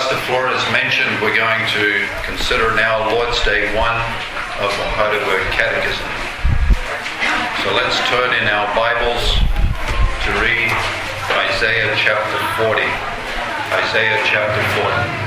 Pastor Flores mentioned, we're going to consider now Lord's Day 1 of the Heidelberg Catechism. So let's turn in our Bibles to read Isaiah chapter 40. Isaiah chapter 40.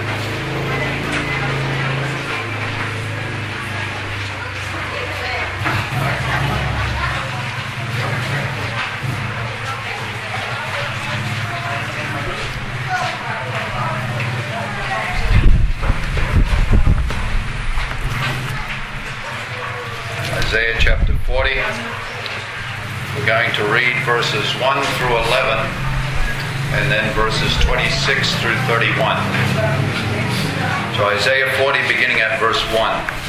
Isaiah chapter 40. We're going to read verses 1 through 11 and then verses 26 through 31. So Isaiah 40 beginning at verse 1.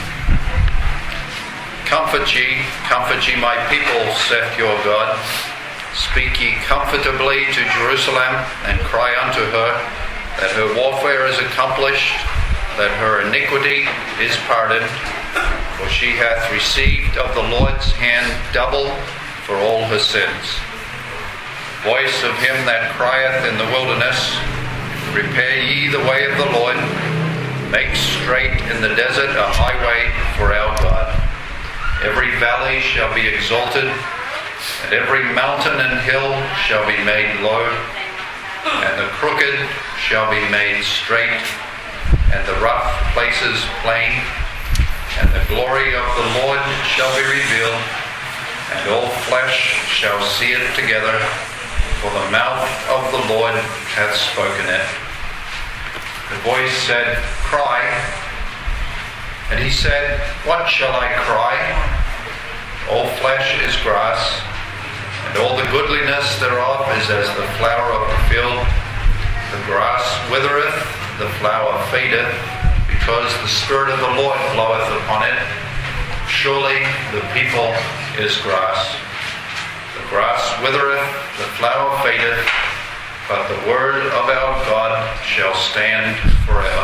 Comfort ye, my people, saith your God. Speak ye comfortably to Jerusalem, and cry unto her that her warfare is accomplished, that her iniquity is pardoned. For she hath received of the Lord's hand double for all her sins. Voice of him that crieth in the wilderness, prepare ye the way of the Lord, make straight in the desert a highway for our God. Every valley shall be exalted, and every mountain and hill shall be made low, and the crooked shall be made straight, and the rough places plain. And the glory of the Lord shall be revealed, and all flesh shall see it together, for the mouth of the Lord hath spoken it. The voice said, Cry. And he said, What shall I cry? All flesh is grass, and all the goodliness thereof is as the flower of the field. The grass withereth, the flower fadeth, because the Spirit of the Lord bloweth upon it. Surely the people is grass. The grass withereth, the flower fadeth, but the word of our God shall stand forever.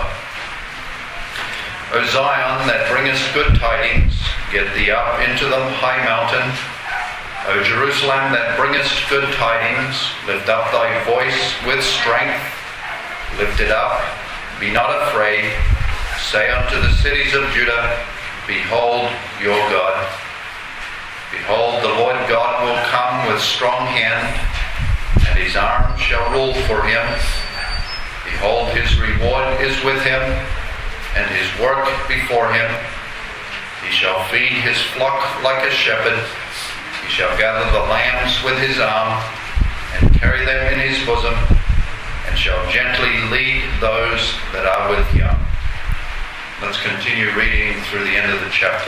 O Zion, that bringest good tidings, get thee up into the high mountain. O Jerusalem, that bringest good tidings, lift up thy voice with strength. Lift it up, be not afraid. Say unto the cities of Judah, Behold your God. Behold, the Lord God will come with strong hand, and his arm shall rule for him. Behold, his reward is with him, and his work before him. He shall feed his flock like a shepherd. He shall gather the lambs with his arm, and carry them in his bosom, and shall gently lead those that are with young. Let's continue reading through the end of the chapter.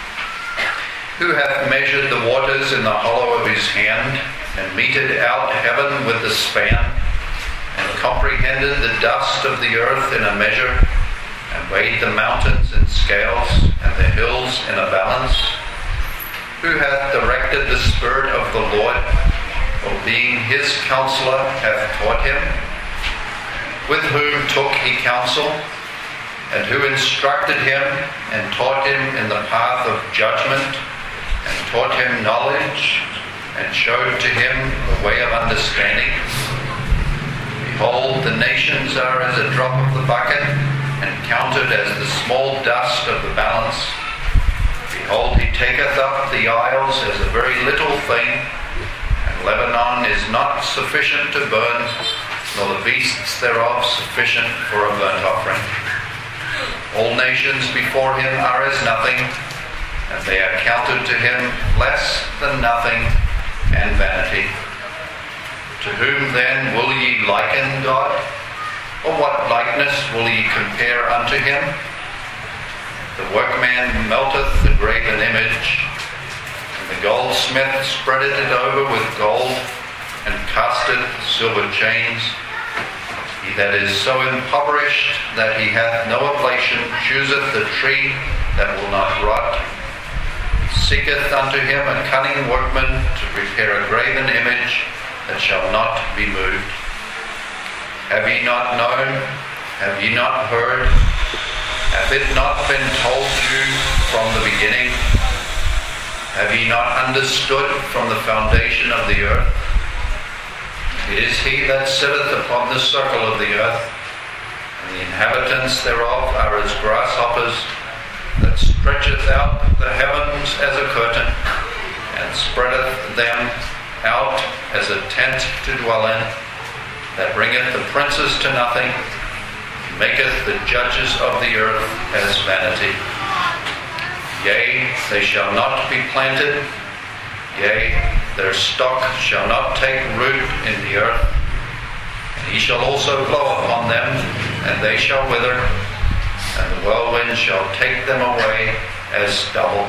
Who hath measured the waters in the hollow of his hand, and meted out heaven with the span, and comprehended the dust of the earth in a measure, and weighed the mountains in scales, and the hills in a balance? Who hath directed the Spirit of the Lord, or being his counselor hath taught him? With whom took he counsel? And who instructed him, and taught him in the path of judgment, and taught him knowledge, and showed to him the way of understanding? Behold, the nations are as a drop of the bucket, and counted as the small dust of the balance. Behold, he taketh up the isles as a very little thing, and Lebanon is not sufficient to burn, nor the beasts thereof sufficient for a burnt offering. All nations before him are as nothing, and they are counted to him less than nothing and vanity. To whom then will ye liken God? Or what likeness will ye compare unto him? The workman melteth the graven image, and the goldsmith spreadeth it over with gold, and casteth silver chains. He that is so impoverished that he hath no oblation chooseth the tree that will not rot. He seeketh unto him a cunning workman to prepare a graven image that shall not be moved. Have ye not known? Have ye not heard? Hath it not been told you from the beginning? Have ye not understood from the foundation of the earth? It is he that sitteth upon the circle of the earth, and the inhabitants thereof are as grasshoppers, that stretcheth out the heavens as a curtain, and spreadeth them out as a tent to dwell in, that bringeth the princes to nothing, maketh the judges of the earth as vanity. Yea, they shall not be planted, yea, their stock shall not take root in the earth. And he shall also blow upon them, and they shall wither, and the whirlwind shall take them away as stubble.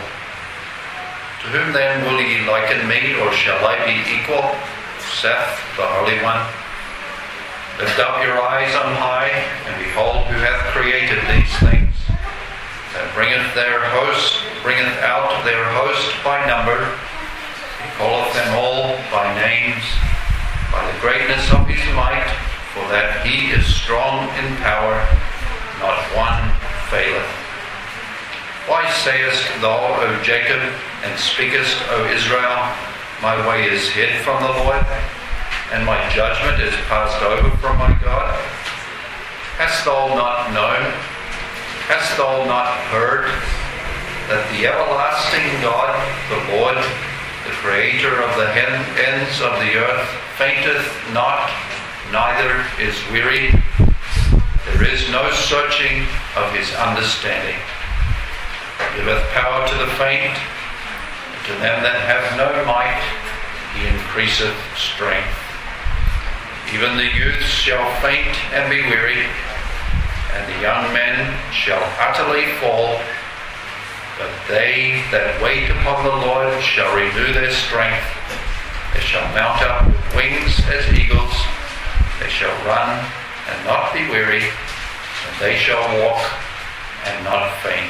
To whom then will ye liken me, or shall I be equal? Saith the Holy One. Lift up your eyes on high, and behold who hath created these things, that bringeth out their host by number. He calleth them all by names, by the greatness of his might, for that he is strong in power, not one faileth. Why sayest thou, O Jacob, and speakest, O Israel, my way is hid from the Lord, and my judgment is passed over from my God? Hast thou not known? Hast thou not heard that the everlasting God, the Lord, the creator of the ends of the earth, fainteth not, neither is weary? There is no searching of his understanding. He giveth power to the faint, and to them that have no might he increaseth strength. Even the youths shall faint and be weary, and the young men shall utterly fall. But they that wait upon the Lord shall renew their strength. They shall mount up with wings as eagles. They shall run and not be weary, and they shall walk and not faint.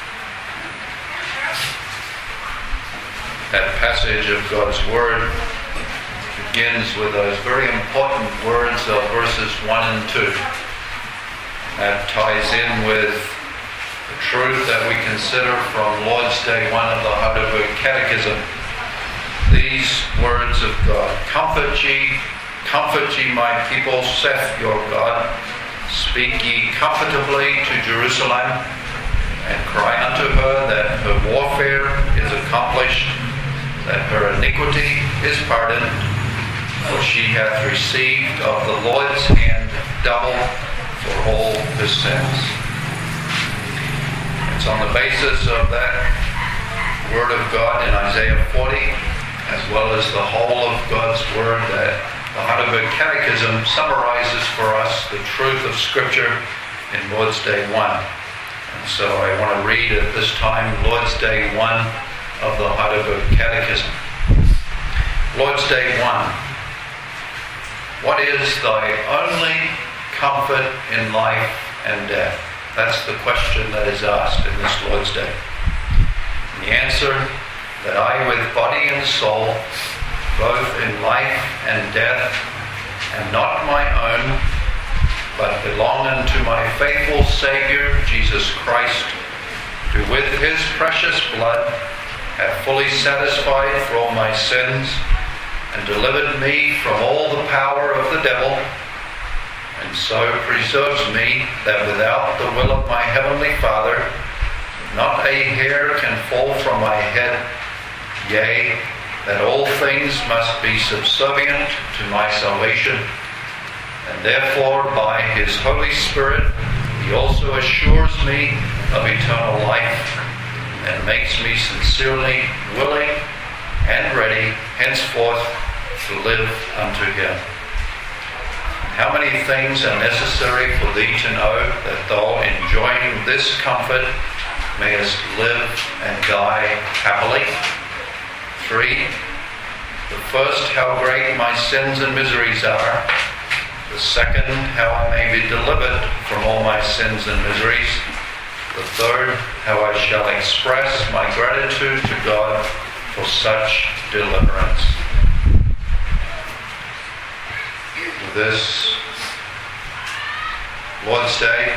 That passage of God's Word begins with those very important words of verses 1 and 2. That ties in with the truth that we consider from Lord's Day 1 of the Heidelberg Catechism. These words of God: comfort ye, my people, saith your God. Speak ye comfortably to Jerusalem, and cry unto her that her warfare is accomplished, that her iniquity is pardoned, for she hath received of the Lord's hand double for all her sins. It's on the basis of that word of God in Isaiah 40, as well as the whole of God's Word, that the Heidelberg Catechism summarizes for us the truth of Scripture in Lord's Day 1. And so I want to read at this time Lord's Day 1 of the Heidelberg Catechism. Lord's Day 1. What is thy only comfort in life and death? That's the question that is asked in this Lord's Day. And the answer, that I with body and soul, both in life and death, am not my own, but belong unto my faithful Saviour, Jesus Christ, who with his precious blood hath fully satisfied for all my sins, and delivered me from all the power of the devil, and so preserves me that without the will of my heavenly Father not a hair can fall from my head, yea, that all things must be subservient to my salvation. And therefore by his Holy Spirit he also assures me of eternal life, and makes me sincerely willing and ready henceforth to live unto him. How many things are necessary for thee to know, that thou, enjoying this comfort, mayest live and die happily? 3. The first, how great my sins and miseries are. The second, how I may be delivered from all my sins and miseries. The third, how I shall express my gratitude to God for such deliverance. With this Lord's Day,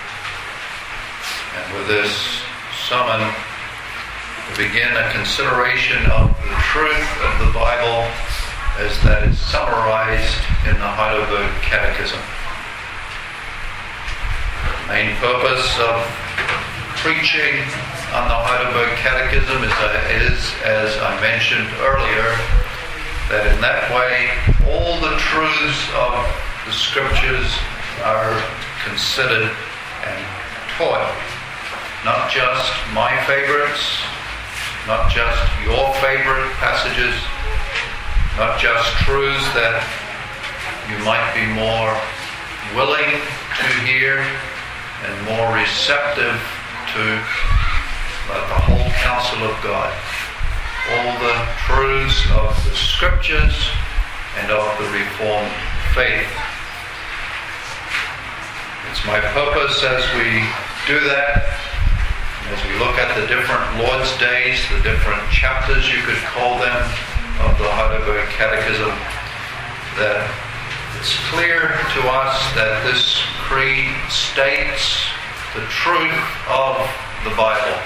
and with this sermon, we begin a consideration of the truth of the Bible as that is summarized in the Heidelberg Catechism. The main purpose of preaching on the Heidelberg Catechism is, as I mentioned earlier, that in that way all the truths of the Scriptures are considered and taught. Not just my favorites, not just your favorite passages, not just truths that you might be more willing to hear and more receptive to, but the whole counsel of God. All the truths of the Scriptures and of the Reformed faith. It's my purpose as we do that, as we look at the different Lord's Days, the different chapters, you could call them, of the Heidelberg Catechism, that it's clear to us that this creed states the truth of the Bible.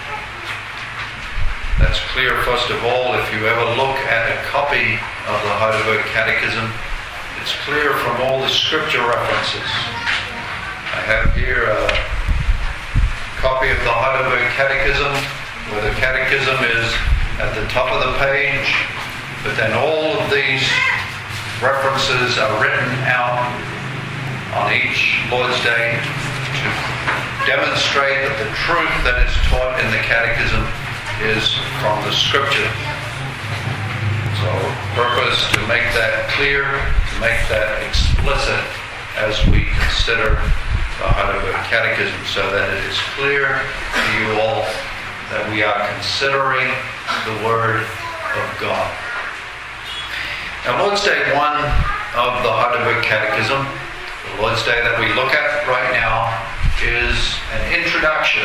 That's clear, first of all, if you ever look at a copy of the Heidelberg Catechism. It's clear from all the scripture references. I have here a copy of the Heidelberg Catechism, where the Catechism is at the top of the page, but then all of these references are written out on each Lord's Day to demonstrate that the truth that is taught in the Catechism is from the Scripture. So, purpose to make that clear, to make that explicit as we consider the Heidelberg Catechism, so that it is clear to you all that we are considering the Word of God. Now, Lord's Day 1 of the Heidelberg Catechism, the Lord's Day that we look at right now, is an introduction.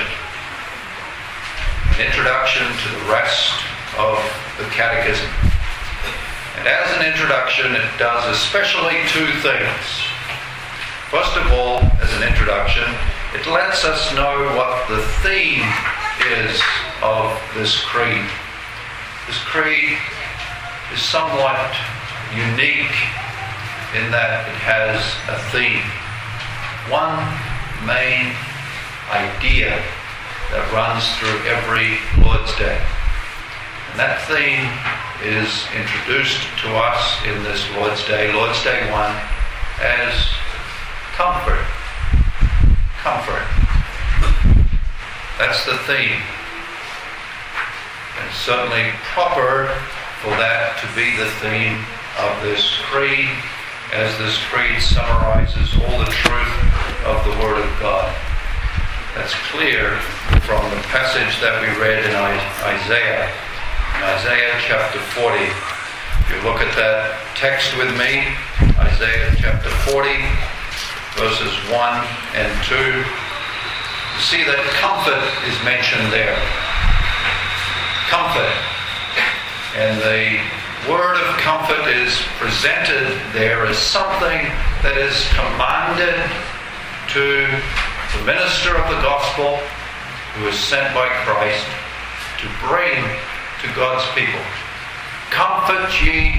An introduction to the rest of the Catechism. And as an introduction, it does especially two things. First of all, as an introduction, it lets us know what the theme is of this creed. This creed is somewhat unique in that it has a theme. One main idea that runs through every Lord's Day. And that theme is introduced to us in this Lord's Day 1, as comfort. Comfort. That's the theme. And it's certainly proper for that to be the theme of this creed, as this creed summarizes all the truth of the Word of God. That's clear from the passage that we read in Isaiah. In Isaiah chapter 40. If you look at that text with me, Isaiah chapter 40, verses 1 and 2, you see that comfort is mentioned there. Comfort. And the word of comfort is presented there as something that is commanded to the minister of the gospel who is sent by Christ to bring to God's people. Comfort ye,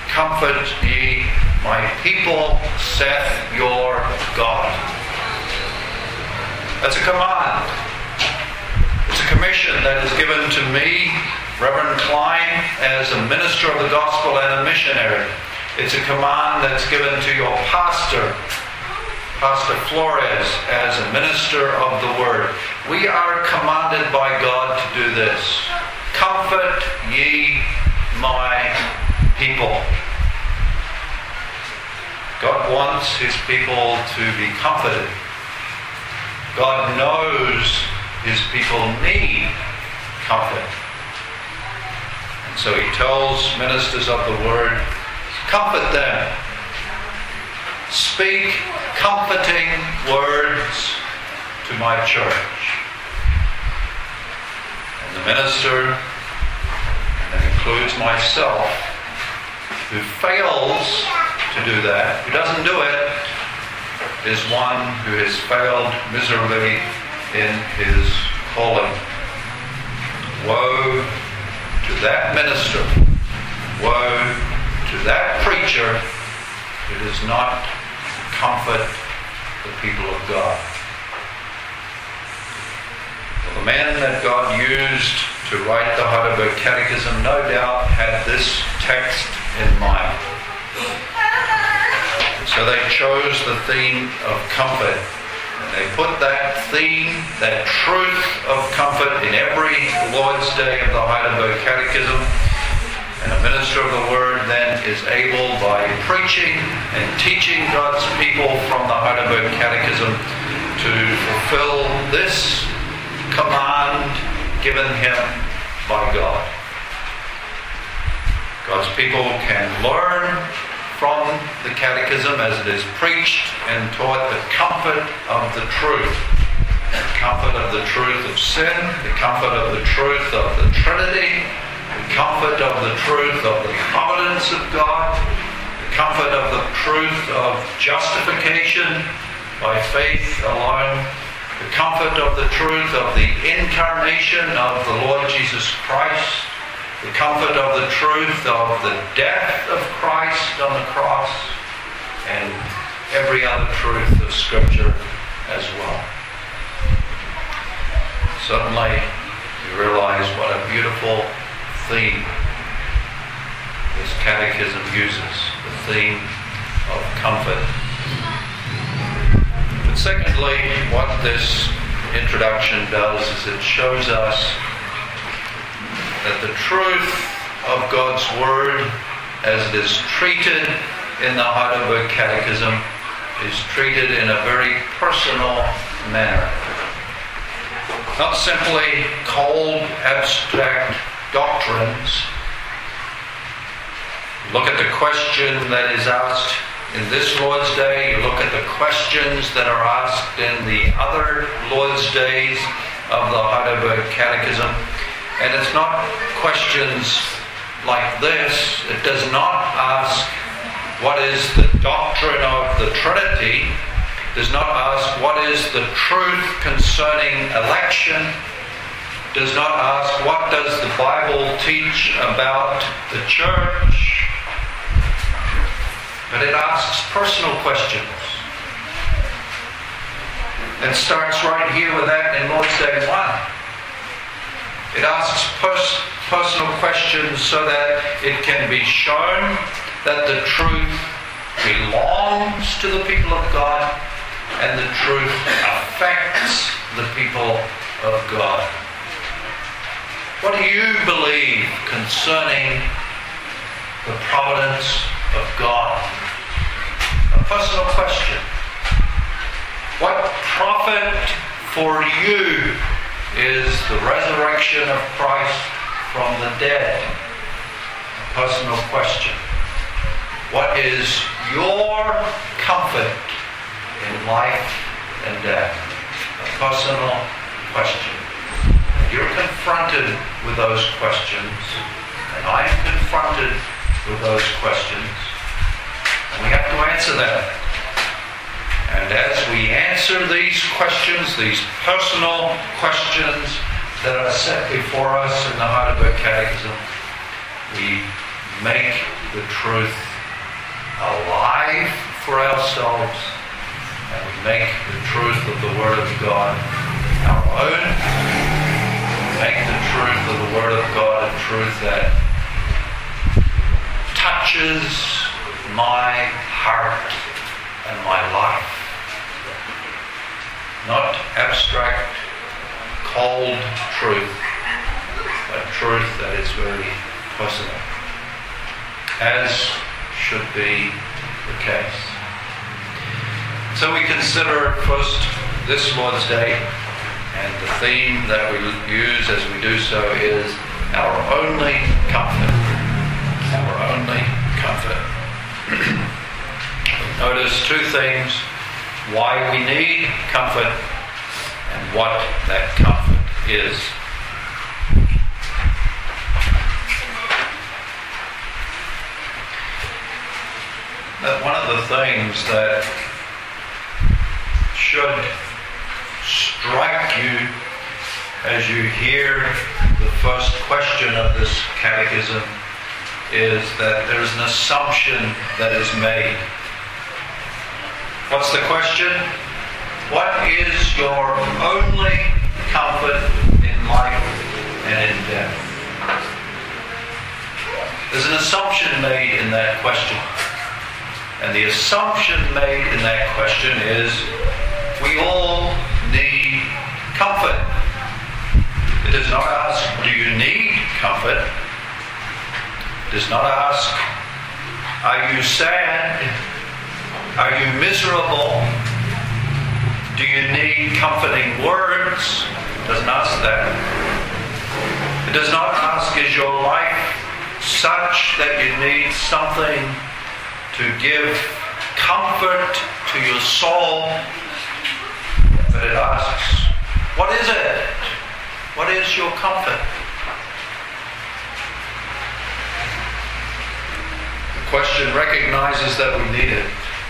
my people, saith your God. That's a command. It's a commission that is given to me, Reverend Klein, as a minister of the gospel and a missionary. It's a command that's given to your pastor, Pastor Flores, as a minister of the Word. We are commanded by God to do this. Comfort ye my people. God wants His people to be comforted. God knows His people need comfort. And so He tells ministers of the Word, comfort them. Speak comforting words to my church. And the minister, and that includes myself, who fails to do that, who doesn't do it, is one who has failed miserably in his calling. Woe to that minister, woe to that preacher who does not comfort the people of God. The man that God used to write the Heidelberg Catechism no doubt had this text in mind. So they chose the theme of comfort. And they put that theme, that truth of comfort in every Lord's Day of the Heidelberg Catechism. And a minister of the Word then is able, by preaching and teaching God's people from the Heidelberg Catechism, to fulfill this command given him by God. God's people can learn from the Catechism as it is preached and taught the comfort of the truth. The comfort of the truth of sin, the comfort of the truth of the Trinity, the comfort of the truth of the providence of God, the comfort of the truth of justification by faith alone, the comfort of the truth of the incarnation of the Lord Jesus Christ, the comfort of the truth of the death of Christ on the cross, and every other truth of Scripture as well. Suddenly, you realize what a beautiful theme this catechism uses, the theme of comfort. But secondly, what this introduction does is it shows us that the truth of God's Word as it is treated in the Heidelberg Catechism is treated in a very personal manner. Not simply cold, abstract doctrines. Look at the question that is asked in this Lord's Day. You look at the questions that are asked in the other Lord's Days of the Heidelberg Catechism. And it's not questions like this. It does not ask what is the doctrine of the Trinity. It does not ask what is the truth concerning election. Does not ask what does the Bible teach about the church, but it asks personal questions. And starts right here with that in Lord's Day 1. It asks personal questions so that it can be shown that the truth belongs to the people of God and the truth affects the people of God. What do you believe concerning the providence of God? A personal question. What profit for you is the resurrection of Christ from the dead? A personal question. What is your comfort in life and death? A personal question. You're confronted with those questions, and I am confronted with those questions, and we have to answer them. And as we answer these questions, these personal questions that are set before us in the Heidelberg Catechism, we make the truth alive for ourselves, and we make the truth of the Word of God our own. Make the truth of the Word of God a truth that touches my heart and my life. Not abstract, cold truth, but truth that is very personal, as should be the case. So we consider first this Lord's Day, and the theme that we use as we do so is our only comfort. Our only comfort. Notice two things: why we need comfort and what that comfort is. One of the things that should strike you as you hear the first question of this catechism is that there's an assumption that is made. What's the question? What is your only comfort and in death. There's an assumption made in that question. And the assumption made in that question is we all need comfort. It does not ask, do you need comfort? It does not ask, are you sad? Are you miserable? Do you need comforting words? It doesn't ask that. It does not ask, is your life such that you need something to give comfort to your soul? But it asks, what is it? What is your comfort? The question recognizes that we need it.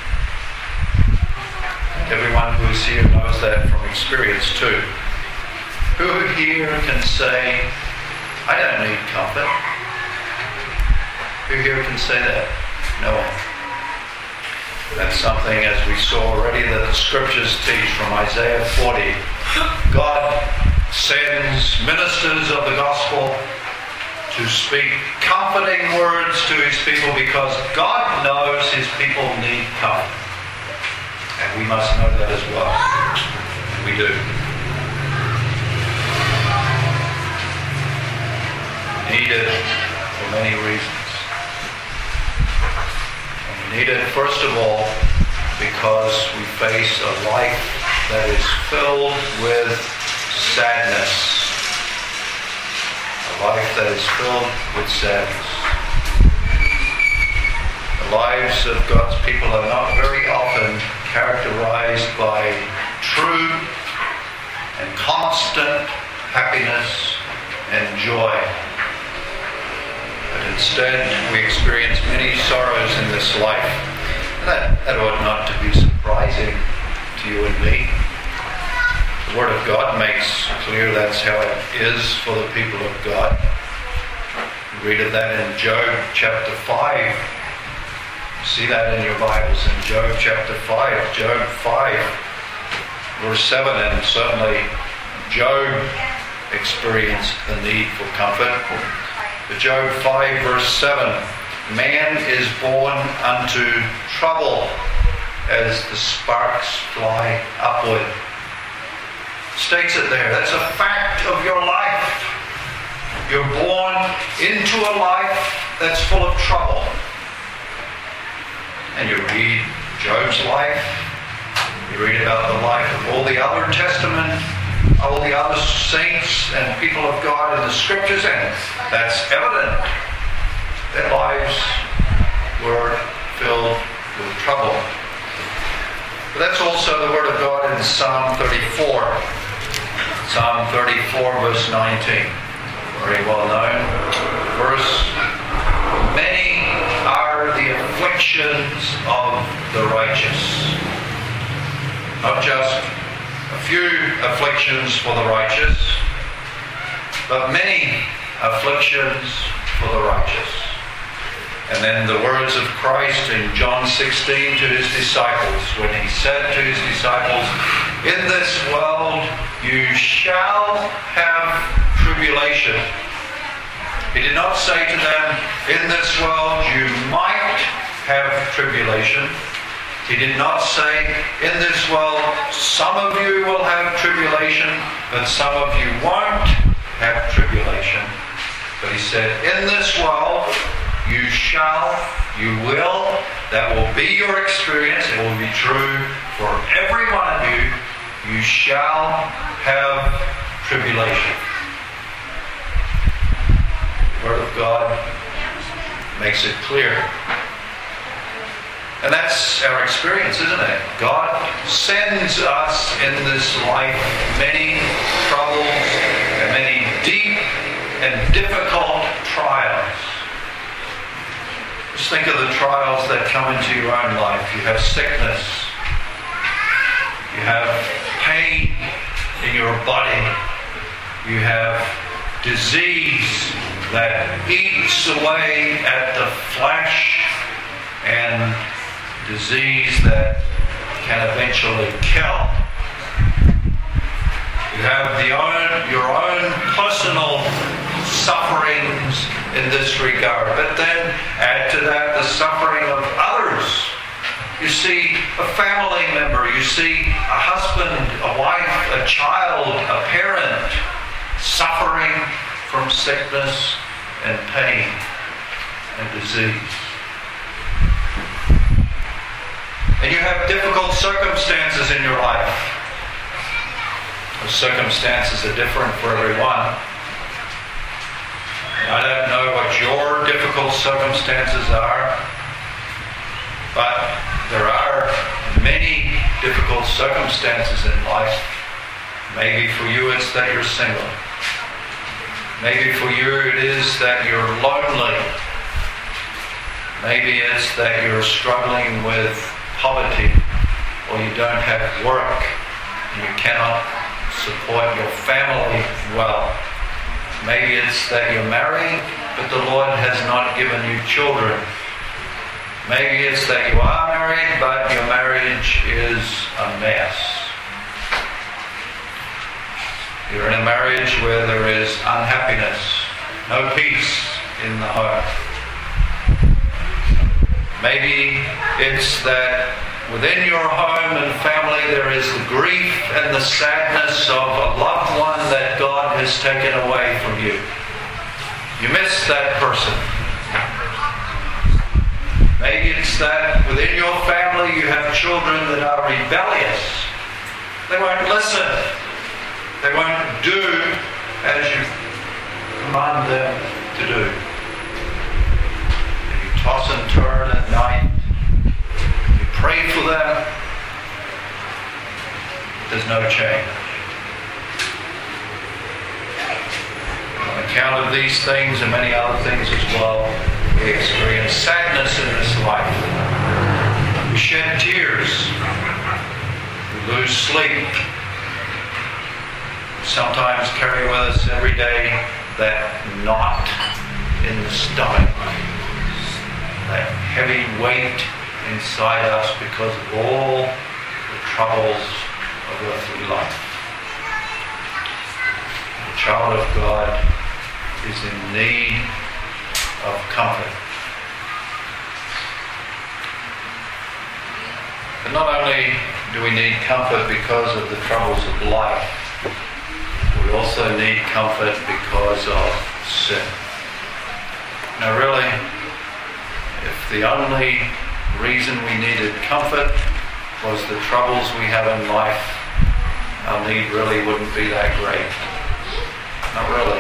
Everyone who is here knows that from experience too. Who here can say, I don't need comfort? Who here can say that? No one. That's something, as we saw already, that the scriptures teach from Isaiah 40. God sends ministers of the gospel to speak comforting words to his people because God knows his people need comfort. And we must know that as well. And we do. We need it for many reasons. And we need it, first of all, because we face a life that is filled with sadness. A life that is filled with sadness. The lives of God's people are not very often characterized by true and constant happiness and joy. But instead, we experience many sorrows in this life. And that ought not to be surprising to you and me. The Word of God makes clear that's how it is for the people of God. We read of that in Job chapter 5. See that in your Bibles in Job chapter 5. Job 5 verse 7. And certainly Job experienced the need for comfort. But Job 5 verse 7. Man is born unto trouble as the sparks fly upward. States it there. That's a fact of your life. You're born into a life that's full of trouble. And you read Job's life. You read about the life of all the other Testament, all the other saints and people of God in the Scriptures, and that's evident. Their lives were filled with trouble. But that's also the Word of God in Psalm 34. Psalm 34 verse 19. Very well known verse. Many are the afflictions of the righteous. Not just a few afflictions for the righteous, but many afflictions for the righteous. And then the words of Christ in John 16 to his disciples, when he said to his disciples, in this world you shall have tribulation. He did not say to them, in this world you might have tribulation. He did not say, in this world some of you will have tribulation, but some of you won't have tribulation. But he said, in this world you shall, you will, that will be your experience. It will be true for every one of you. You shall have tribulation. The Word of God makes it clear. And that's our experience, isn't it? God sends us in this life many troubles and many deep and difficult trials. Just think of the trials that come into your own life. You have sickness. You have pain in your body. You have disease that eats away at the flesh, and disease that can eventually kill. You have your own personal sufferings in this regard. But then add to that the suffering of others. You see a family member, you see a husband, a wife, a child, a parent suffering from sickness and pain and disease. And you have difficult circumstances in your life. The circumstances are different for everyone. I don't know what your difficult circumstances are, but there are many difficult circumstances in life. Maybe for you it's that you're single. Maybe for you it is that you're lonely. Maybe it's that you're struggling with poverty, or you don't have work and you cannot support your family well. Maybe it's that you're married, but the Lord has not given you children. Maybe it's that you are married, but your marriage is a mess. You're in a marriage where there is unhappiness, no peace in the home. Maybe it's that within your home and family there is the grief and the sadness of a loved one that God has taken away from you. You miss that person. Maybe it's that within your family you have children that are rebellious. They won't listen. They won't do as you command them to do. You toss and turn at night. You pray for them. There's no change. On account of these things and many other things as well, we experience sadness in this life. We shed tears. We lose sleep. Sometimes carry with us every day that knot in the stomach, that heavy weight inside us because of all the troubles of earthly life. The child of God is in need of comfort. But not only do we need comfort because of the troubles of life, we also need comfort because of sin. Now really, if the only reason we needed comfort was the troubles we have in life, our need really wouldn't be that great. Not really.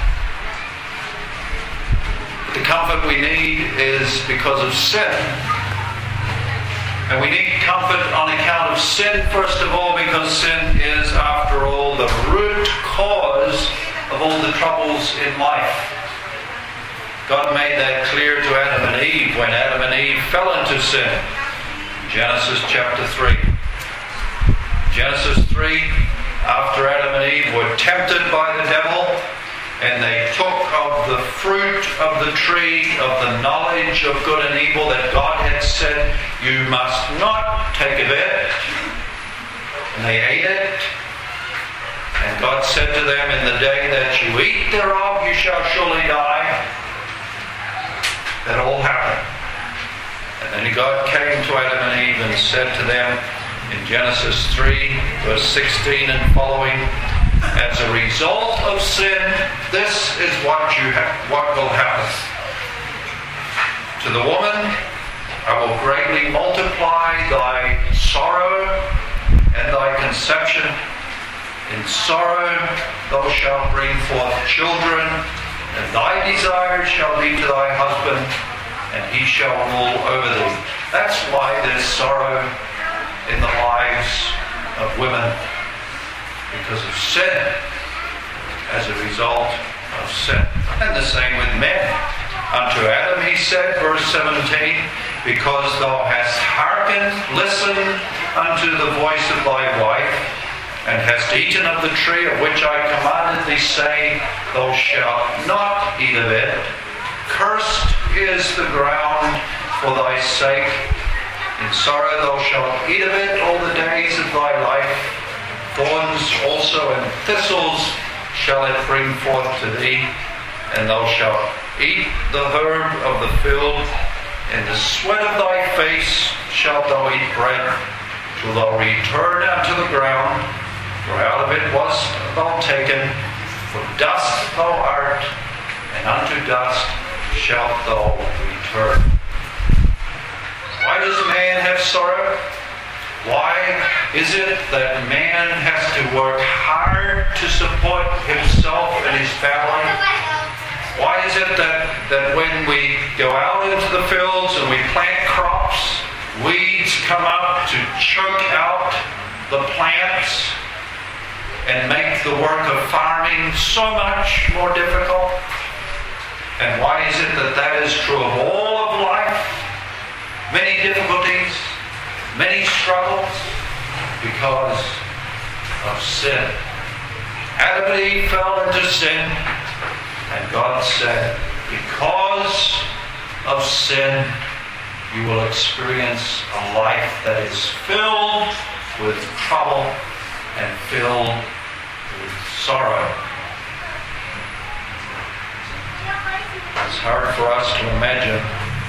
But the comfort we need is because of sin. And we need comfort on account of sin, first of all, because sin is, after all, the root cause of all the troubles in life. God made that clear to Adam and Eve when Adam and Eve fell into sin. Genesis chapter 3. Genesis 3, after Adam and Eve were tempted by the devil, and they took of the fruit of the tree of the knowledge of good and evil that God had said, you must not take of it. And they ate it. And God said to them, in the day that you eat thereof, you shall surely die. That all happened. And then God came to Adam and Eve and said to them in Genesis 3, verse 16 and following, as a result of sin, this is what will happen. To the woman, I will greatly multiply thy sorrow and thy conception. In sorrow thou shalt bring forth children, and thy desire shall be to thy husband, and he shall rule over thee. That's why there's sorrow in the lives of women. Because of sin, as a result of sin. And the same with men. Unto Adam he said, verse 17, because thou hast hearkened, listened unto the voice of thy wife, and hast eaten of the tree of which I commanded thee, saying, thou shalt not eat of it. Cursed is the ground for thy sake. In sorrow thou shalt eat of it all the days of thy life. Thorns also and thistles shall it bring forth to thee, and thou shalt eat the herb of the field, in the sweat of thy face shalt thou eat bread, till thou return unto the ground, for out of it wast thou taken, for dust thou art, and unto dust shalt thou return. Why does man have sorrow? Why is it that man has to work hard to support himself and his family? Why is it that when we go out into the fields and we plant crops, weeds come up to choke out the plants and make the work of farming so much more difficult? And why is it that is true of all of life? Many difficulties, many struggles, because of sin. Adam and Eve fell into sin, and God said, because of sin, you will experience a life that is filled with trouble and filled with sorrow. It's hard for us to imagine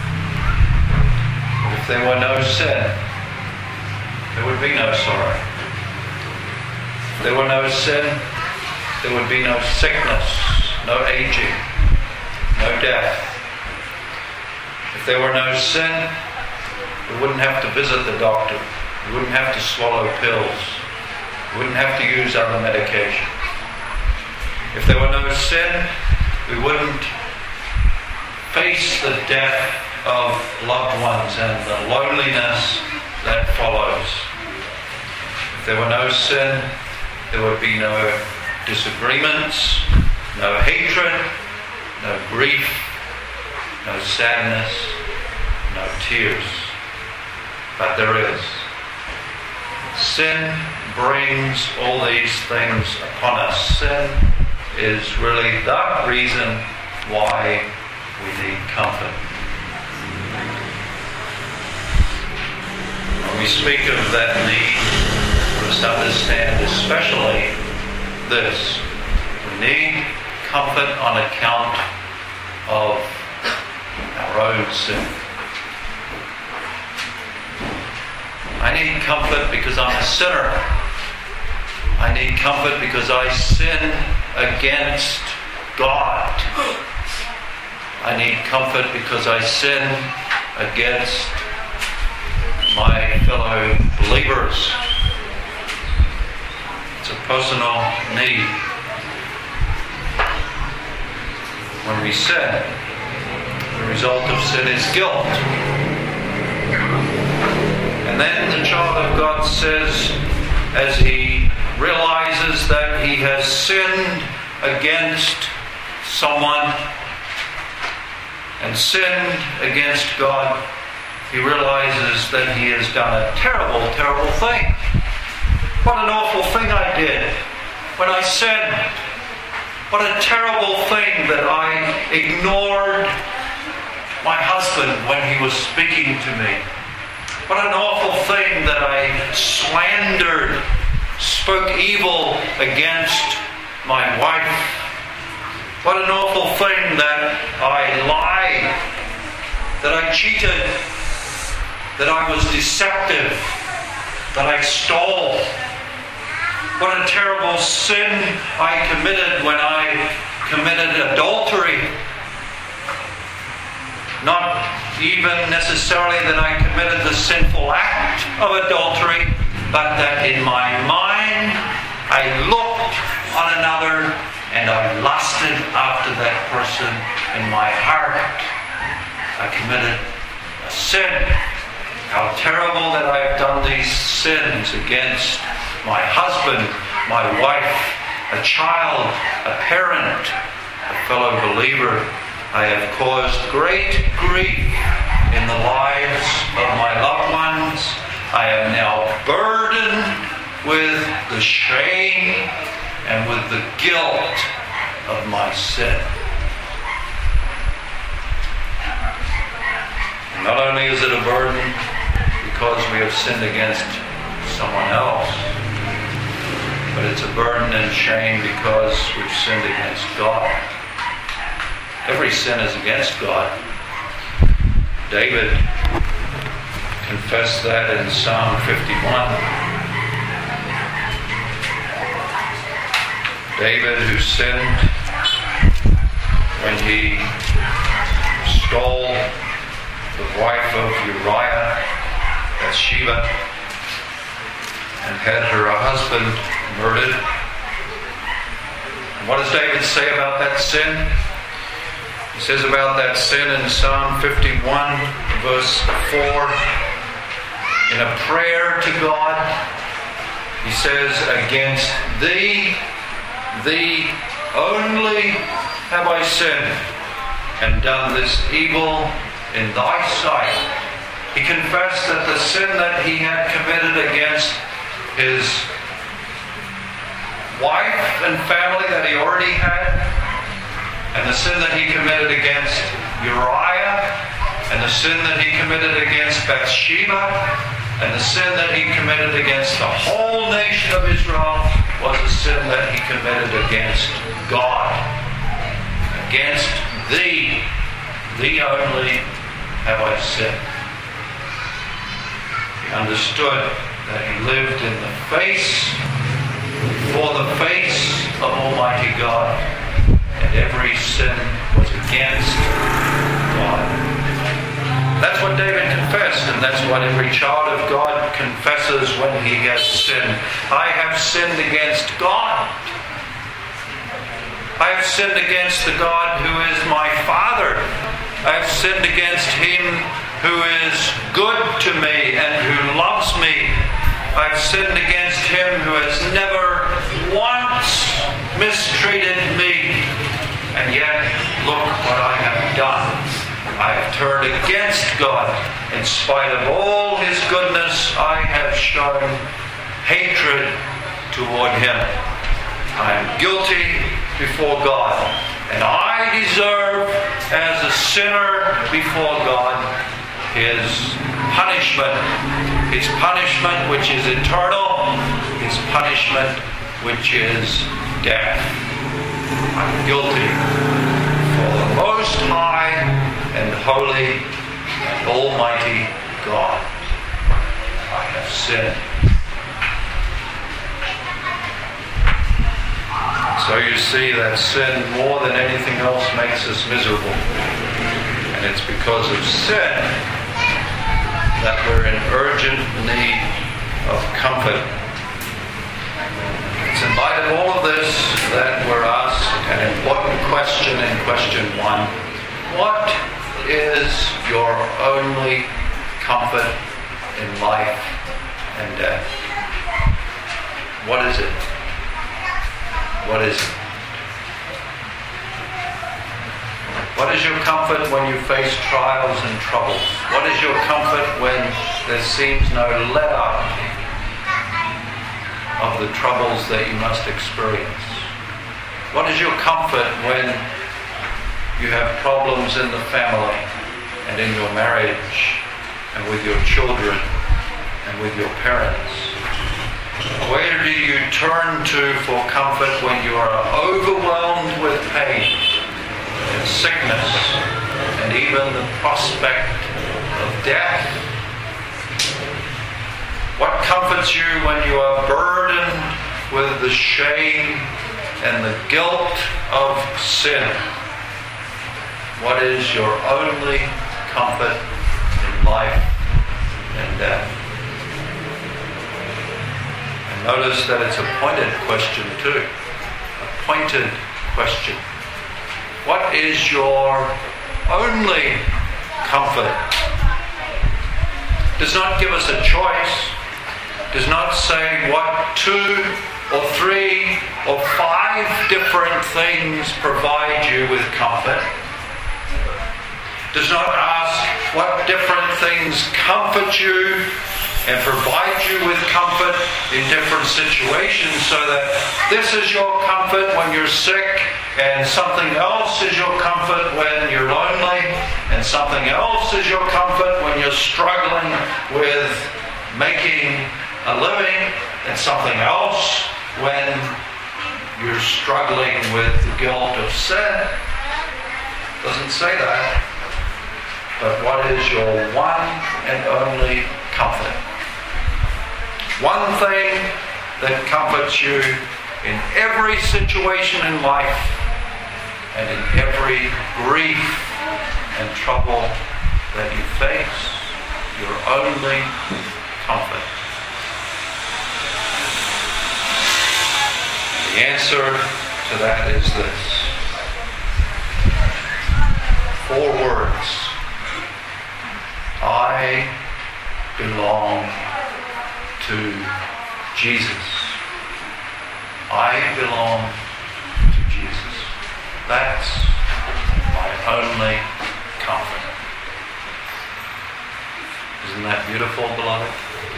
if there were no sin, there would be no sorrow. If there were no sin, there would be no sickness, no aging, no death. If there were no sin, we wouldn't have to visit the doctor. We wouldn't have to swallow pills. We wouldn't have to use other medication. If there were no sin, we wouldn't face the death of loved ones and the loneliness that follows. If there were no sin, there would be no disagreements, no hatred, no grief, no sadness, no tears. But there is. Sin brings all these things upon us. Sin is really the reason why we need comfort. When we speak of that need, we must understand especially this. We need comfort on account of our own sin. I need comfort because I'm a sinner. I need comfort because I sin against God. I need comfort because I sin against my fellow believers. It's a personal need. When we sin, the result of sin is guilt. And then the child of God says, as he realizes that he has sinned against someone and sinned against God, he realizes that he has done a terrible, terrible thing. What an awful thing I did when I sinned. What a terrible thing that I ignored my husband when he was speaking to me. What an awful thing that I slandered, spoke evil against my wife. What an awful thing that I lied, that I cheated, that I was deceptive, that I stole. What a terrible sin I committed when I committed adultery. Not even necessarily that I committed the sinful act of adultery, but that in my mind I looked on another and I lusted after that person in my heart. I committed a sin. How terrible that I have done these sins against my husband, my wife, a child, a parent, a fellow believer. I have caused great grief in the lives of my loved ones. I am now burdened with the shame and with the guilt of my sin. And not only is it a burden because we have sinned against someone else, but it's a burden and shame because we've sinned against God. Every sin is against God. David confessed that in Psalm 51. David, who sinned when he stole the wife of Uriah, Bathsheba, and had her husband murdered. And what does David say about that sin? He says about that sin in Psalm 51, verse 4, in a prayer to God, he says, "Against thee only have I sinned, and done this evil in thy sight." He confessed that the sin that he had committed against his wife and family that he already had, and the sin that he committed against Uriah, and the sin that he committed against Bathsheba, and the sin that he committed against the whole nation of Israel was a sin that he committed against God. Against thee only have I sinned. He understood that he lived in the face, before the face of Almighty God, and every sin was against God. That's what David confessed, and that's what every child of God confesses when he has sinned. I have sinned against God. I have sinned against the God who is my Father. I have sinned against Him who is good to me and who loves me. I have sinned against Him who has never once mistreated me. And yet, look what I have done. I have turned against God. In spite of all His goodness, I have shown hatred toward Him. I am guilty before God, and I deserve, as a sinner before God, His punishment. His punishment which is eternal, His punishment which is death. I'm guilty for the Most High and Holy and Almighty God. I have sinned. So you see that sin, more than anything else, makes us miserable. And it's because of sin that we're in urgent need of comfort. It's in light of all of this that we're asked an important question in question 1. What is your only comfort in life and death? What is it? What is it? What is your comfort when you face trials and troubles? What is your comfort when there seems no let up of the troubles that you must experience? What is your comfort when you have problems in the family and in your marriage and with your children and with your parents? Where do you turn to for comfort when you are overwhelmed with pain and sickness and even the prospect of death? What comforts you when you are burdened with the shame and the guilt of sin? What is your only comfort in life and death? Notice that it's a pointed question too. A pointed question. What is your only comfort? Does not give us a choice. Does not say what 2 or 3 or 5 different things provide you with comfort. Does not ask what different things comfort you and provide you with comfort in different situations, so that this is your comfort when you're sick, and something else is your comfort when you're lonely, and something else is your comfort when you're struggling with making a living, and something else when you're struggling with the guilt of sin. Doesn't say that. But what is your one and only comfort? One thing that comforts you in every situation in life and in every grief and trouble that you face, your only comfort. The answer to that is this. 4 words. I belong to Jesus. I belong to Jesus. That's my only comfort. Isn't that beautiful, beloved?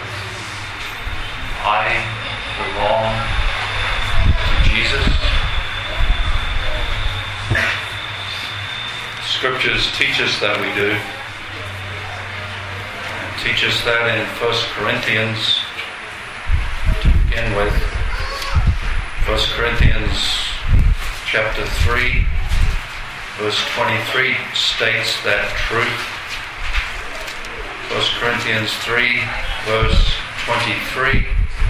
I belong to Jesus. Scriptures teach us that we do. Teach us that in 1 Corinthians to begin with. 1 Corinthians chapter 3 verse 23 states that truth. 1 Corinthians 3 verse 23.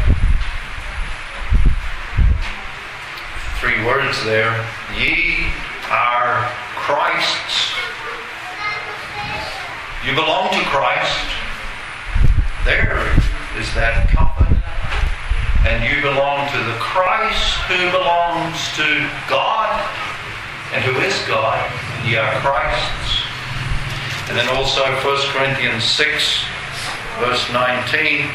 3 words there. Ye are Christ's. You belong to Christ. There is that comfort. And you belong to the Christ who belongs to God and who is God. Ye are Christ's. And then also 1 Corinthians 6 verse 19.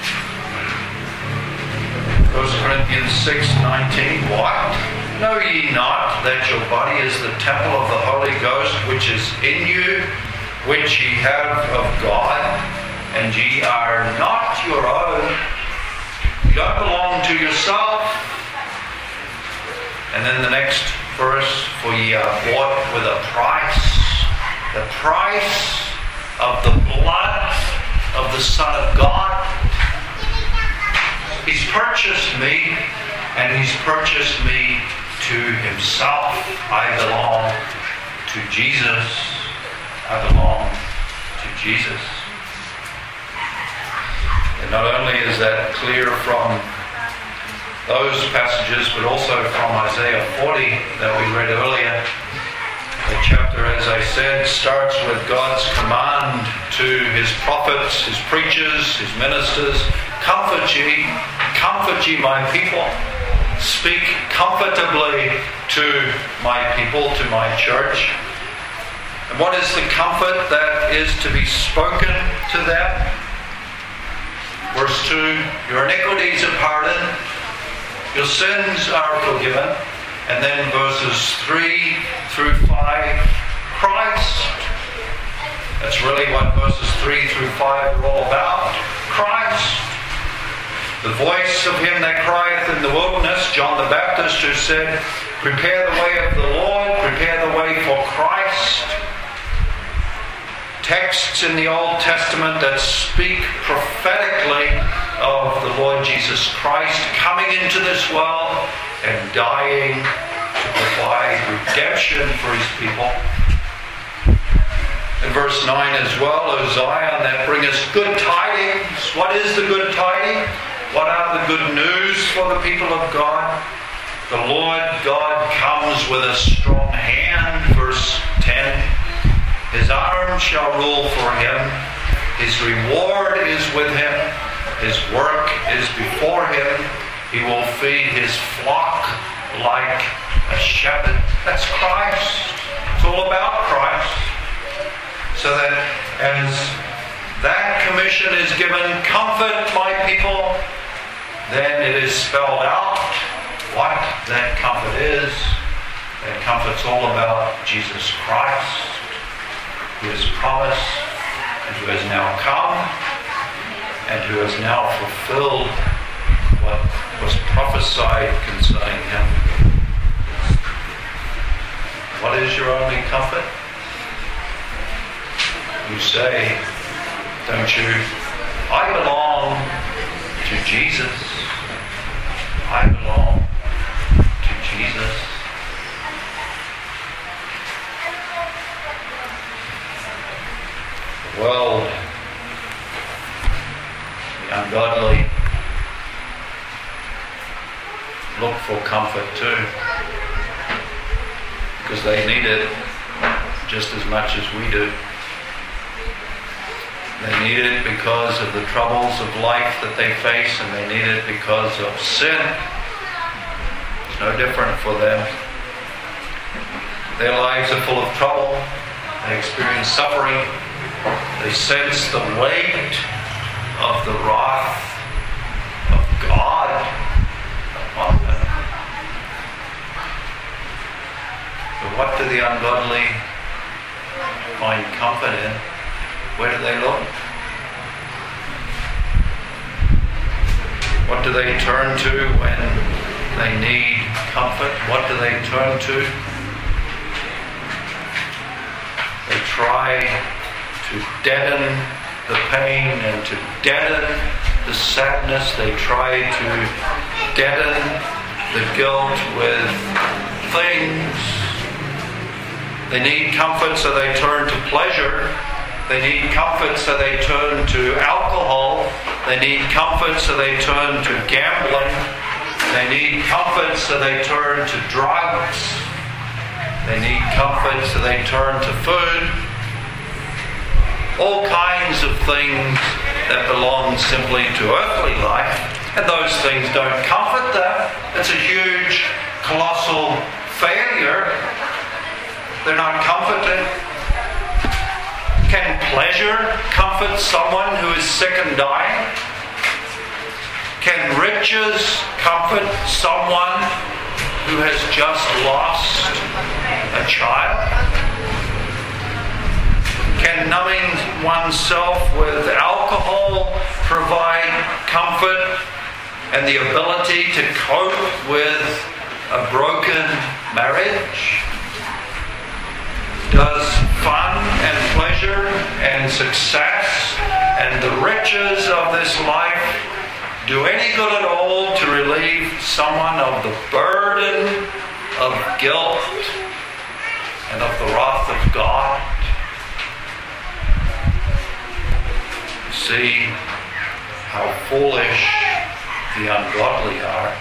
1 Corinthians 6:19. What? Know ye not that your body is the temple of the Holy Ghost which is in you, which ye have of God, and ye are not your own? You don't belong to yourself. And then the next verse, for ye are bought with a price, the price of the blood of the Son of God. He's purchased me, and He's purchased me to Himself. I belong to Jesus. I belong to Jesus. And not only is that clear from those passages, but also from Isaiah 40 that we read earlier. The chapter, as I said, starts with God's command to His prophets, His preachers, His ministers. Comfort ye my people. Speak comfortably to my people, to my church. And what is the comfort that is to be spoken to them? Verse 2, your iniquities are pardoned, your sins are forgiven. And then verses 3 through 5, Christ. That's really what verses 3 through 5 are all about. Christ. The voice of him that crieth in the wilderness, John the Baptist, who said, prepare the way of the Lord, prepare the way for Christ. Texts in the Old Testament that speak prophetically of the Lord Jesus Christ coming into this world and dying to provide redemption for His people. In verse 9 as well, O Zion, that bringeth good tidings. What is the good tidings? What are the good news for the people of God? The Lord God comes with a strong hand. Verse 10. His arm shall rule for him. His reward is with him. His work is before him. He will feed his flock like a shepherd. That's Christ. It's all about Christ. So that as that commission is given, comfort my people, then it is spelled out what that comfort is. That comfort's all about Jesus Christ, who has promised and who has now come and who has now fulfilled what was prophesied concerning him. What is your only comfort? You say, don't you? I belong to Jesus. I belong to Jesus. world, the ungodly, look for comfort too, because they need it just as much as we do. They need it because of the troubles of life that they face, and they need it because of sin. It's no different for them. Their lives are full of trouble. They experience suffering. They sense the weight of the wrath of God upon them. But what do the ungodly find comfort in? Where do they look? What do they turn to when they need comfort? What do they turn to? They try to deaden the pain and to deaden the sadness. They try to deaden the guilt with things. They need comfort, so they turn to pleasure. They need comfort, so they turn to alcohol. They need comfort, so they turn to gambling. They need comfort, so they turn to drugs. They need comfort, so they turn to food. All kinds of things that belong simply to earthly life, and those things don't comfort them. It's a huge, colossal failure. They're not comforted. Can pleasure comfort someone who is sick and dying? Can riches comfort someone who has just lost a child? Can numbing oneself with alcohol provide comfort and the ability to cope with a broken marriage? Does fun and pleasure and success and the riches of this life do any good at all to relieve someone of the burden of guilt and of the wrath of God? See how foolish the ungodly are.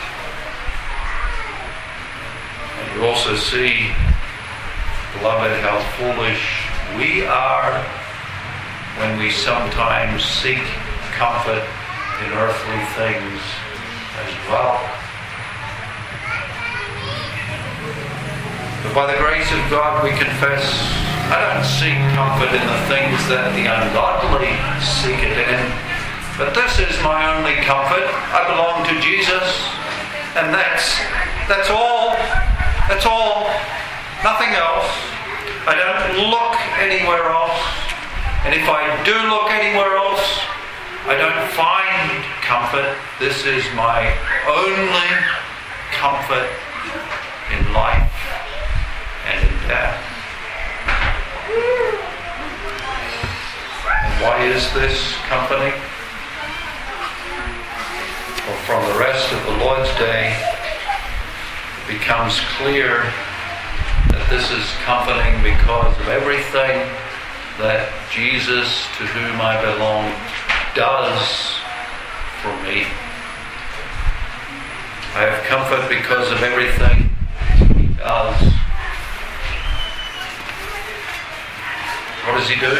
And you also see, beloved, how foolish we are when we sometimes seek comfort in earthly things as well. But by the grace of God we confess, I don't seek comfort in the things that the ungodly seek it in, but this is my only comfort. I belong to Jesus, and that's all. That's all. Nothing else. I don't look anywhere else. And if I do look anywhere else, I don't find comfort. This is my only comfort in life and in death. And why is this comforting? Well, from the rest of the Lord's Day, it becomes clear that this is comforting because of everything that Jesus, to whom I belong, does for me. I have comfort because of everything He does. What does He do?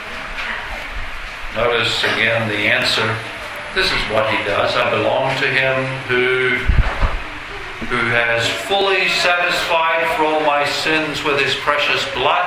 Notice again the answer. This is what He does. I belong to Him who has fully satisfied for all my sins with His precious blood.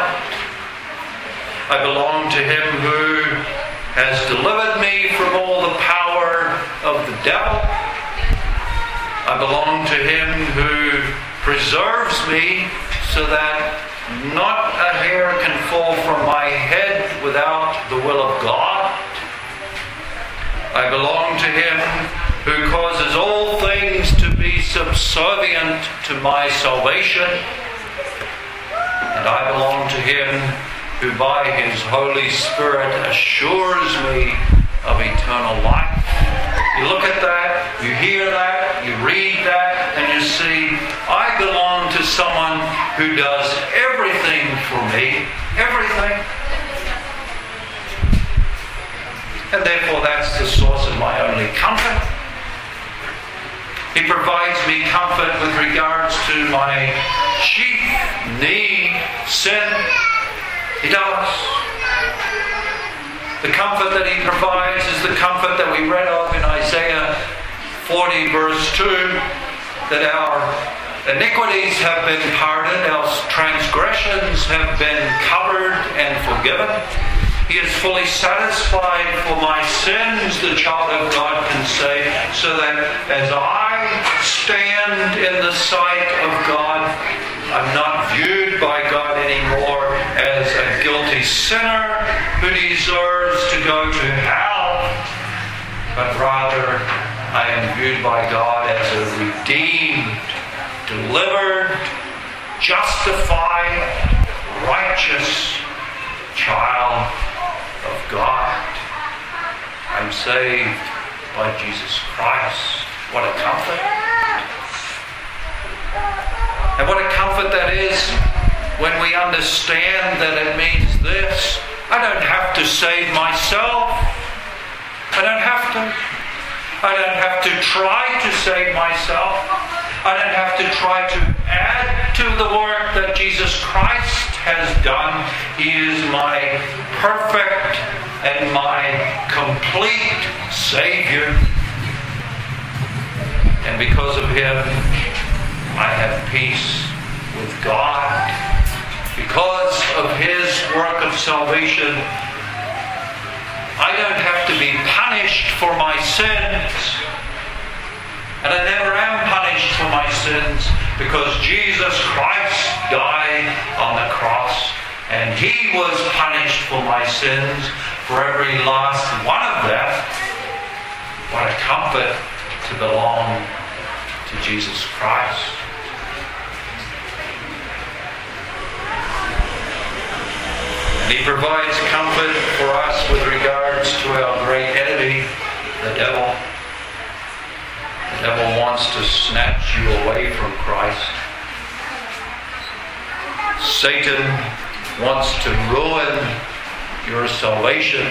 I belong to Him who has delivered me from all the power of the devil. I belong to Him who preserves me so that not a hair can fall from my head without the will of God. I belong to Him who causes all things to be subservient to my salvation. And I belong to Him who by His Holy Spirit assures me of eternal life. You look at that, you hear that, you read that, and you see, I belong to someone who does everything for me. Everything. and therefore that's the source of my only comfort. He provides me comfort with regards to my chief need, sin. He does. The comfort that He provides is the comfort that we read of in Isaiah 40 verse 2, that our iniquities have been pardoned, our transgressions have been covered and forgiven. He is fully satisfied for my sins, the child of God can say, so that as I stand in the sight of God, I'm not viewed by God anymore as a guilty sinner who deserves to go to hell, but rather I am viewed by God as a redeemed, delivered, justified, righteous child of God. I'm saved by Jesus Christ. What a comfort. And what a comfort that is when we understand that it means this: I don't have to save myself. I don't have to. I don't have to try to save myself. I don't have to try to add to the work that Jesus Christ has done. He is my perfect and my complete Savior. And because of Him, I have peace with God. Because of His work of salvation, I don't have to be punished for my sins. And I never am punished for my sins, because Jesus Christ died on the cross, and He was punished for my sins, for every last one of them. What a comfort to belong to Jesus Christ. And He provides comfort for us with regards to our great enemy, the devil. The devil wants to snatch you away from Christ. Satan wants to ruin your salvation.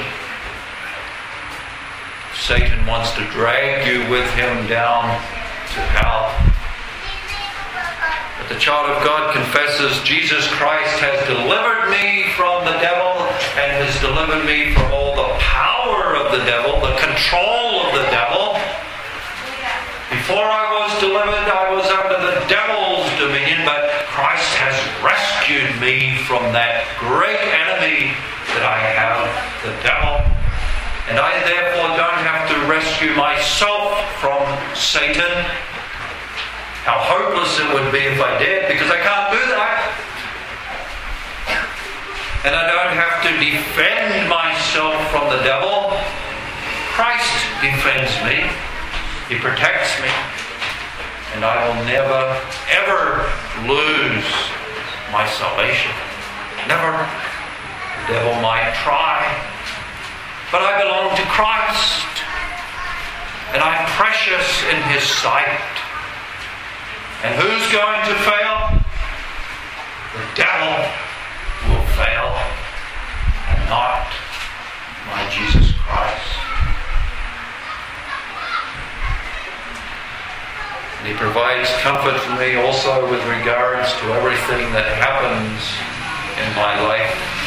Satan wants to drag you with him down to hell. But the child of God confesses, Jesus Christ has delivered me from the devil and has delivered me from all the power of the devil, the control of the devil. Before I was delivered, I was under the devil's dominion, but Christ has rescued me from that great enemy that I have, the devil. And I therefore don't have to rescue myself from Satan. How hopeless it would be if I did, because I can't do that. And I don't have to defend myself from the devil. Christ defends me. He protects me. And I will never, ever lose my salvation. Never. The devil might try. But I belong to Christ. And I'm precious in His sight. And who's going to fail? The devil will fail. And not my Jesus Christ. And He provides comfort for me also with regards to everything that happens in my life.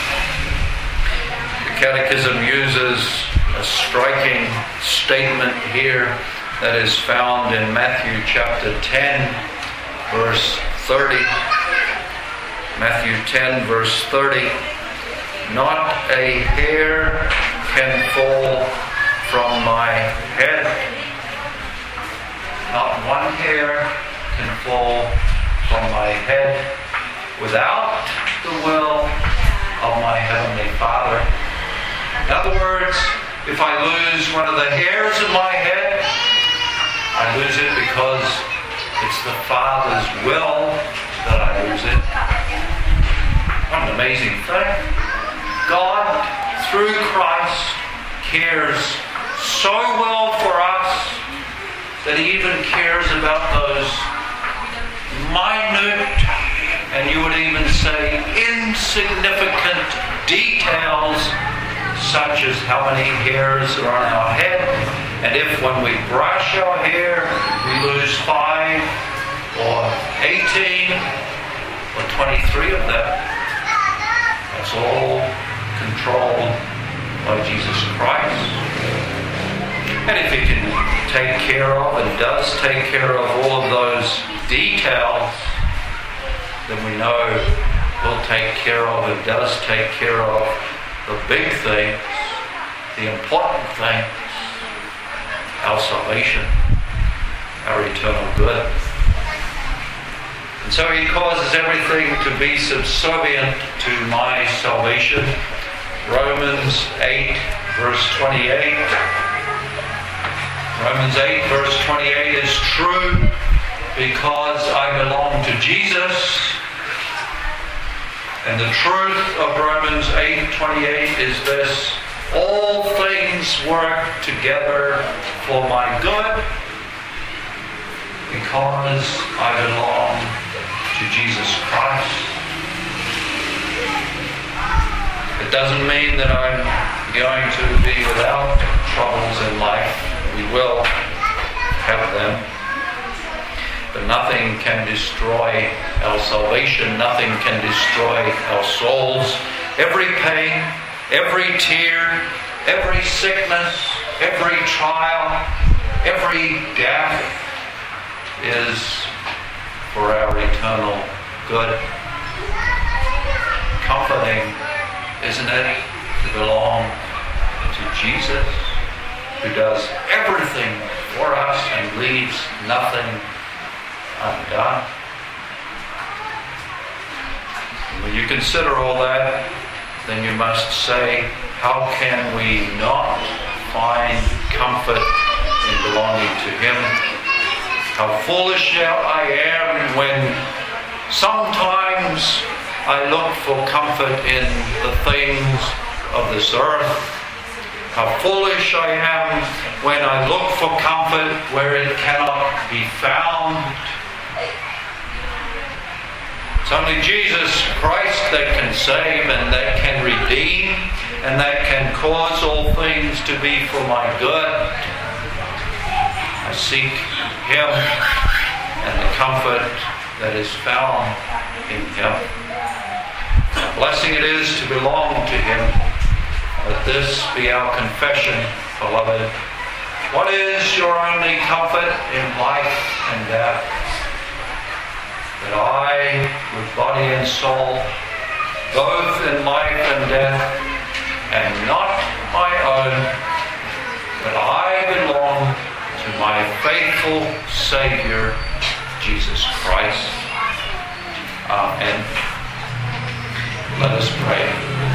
The Catechism uses a striking statement here that is found in Matthew chapter 10, verse 30. Matthew 10, verse 30. Not a hair can fall from my head. Not one hair can fall from my head without the will of my Heavenly Father. In other words, if I lose one of the hairs of my head, I lose it because it's the Father's will that I lose it. What an amazing thing. God, through Christ, cares so well for us that He even cares about those minute, and you would even say insignificant details, such as how many hairs are on our head. And if when we brush our hair, we lose 5 or 18 or 23 of them, that's all controlled by Jesus Christ. And if He can take care of and does take care of all of those details, then we know He'll take care of and does take care of the big things, the important things, our salvation, our eternal good. And so He causes everything to be subservient to my salvation. Romans 8 verse 28. Romans 8 verse 28 is true because I belong to Jesus. And the truth of Romans 8:28 is this: all things work together for my good because I belong to Jesus Christ. It doesn't mean that I'm going to be without troubles in life. We will have them. But nothing can destroy our salvation. Nothing can destroy our souls. Every pain, every tear, every sickness, every trial, every death is for our eternal good. Comforting, isn't it, to belong to Jesus, who does everything for us and leaves nothing undone. And when you consider all that, then you must say, how can we not find comfort in belonging to Him? How foolish I am when sometimes I look for comfort in the things of this earth. How foolish I am when I look for comfort where it cannot be found. It's only Jesus Christ that can save and that can redeem and that can cause all things to be for my good. I seek Him and the comfort that is found in Him. A blessing it is to belong to Him. Let this be our confession, beloved. What is your only comfort in life and death? That I, with body and soul, both in life and death, am not my own, but I belong to my faithful Savior, Jesus Christ. Amen. Let us pray.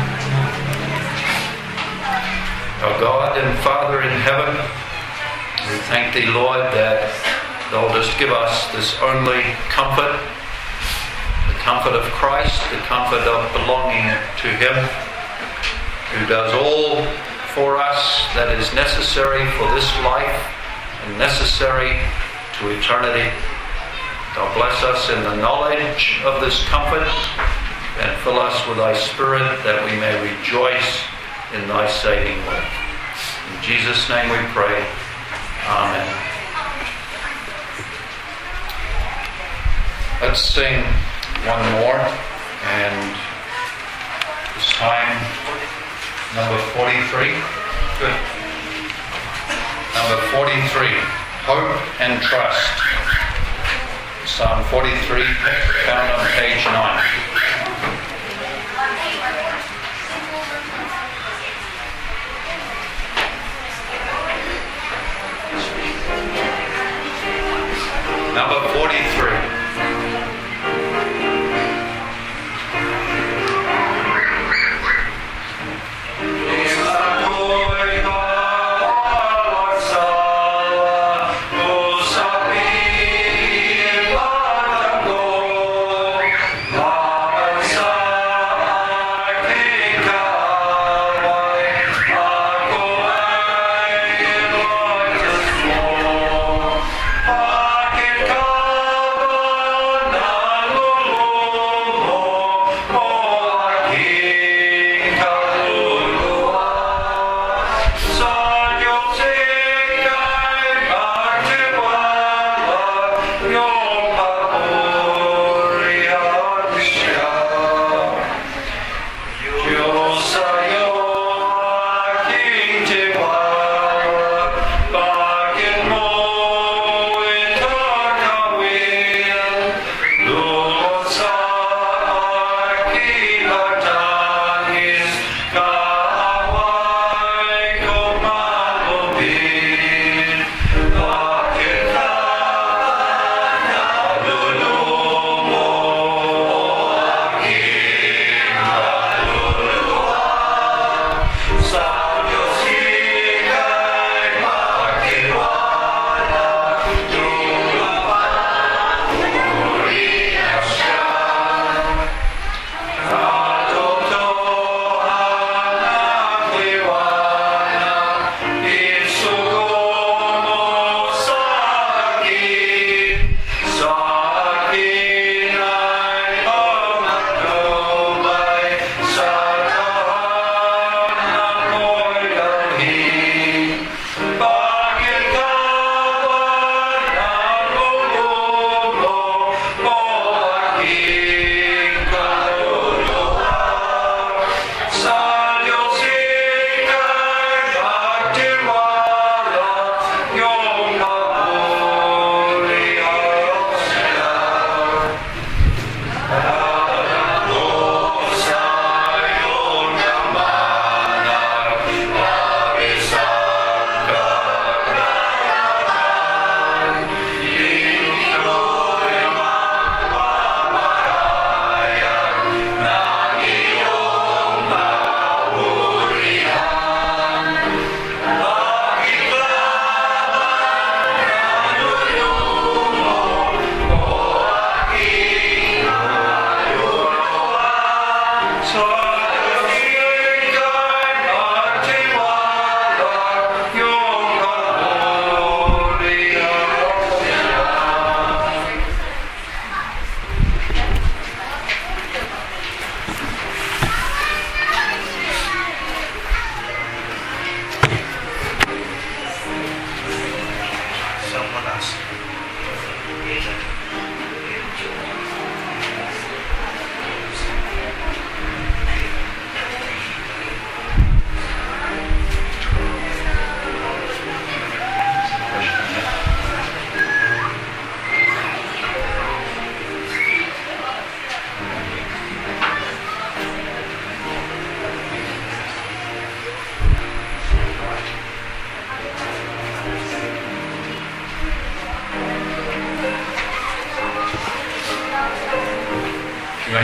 Our God and Father in heaven, we thank Thee, Lord, that Thou dost give us this only comfort, the comfort of Christ, the comfort of belonging to Him, who does all for us that is necessary for this life and necessary to eternity. Thou bless us in the knowledge of this comfort and fill us with Thy Spirit that we may rejoice in Thy saving work. In Jesus' name we pray. Amen. Let's sing one more, and this time number 43. Good. Number 43, Hope and Trust. Psalm 43, found on page 9. Number 43.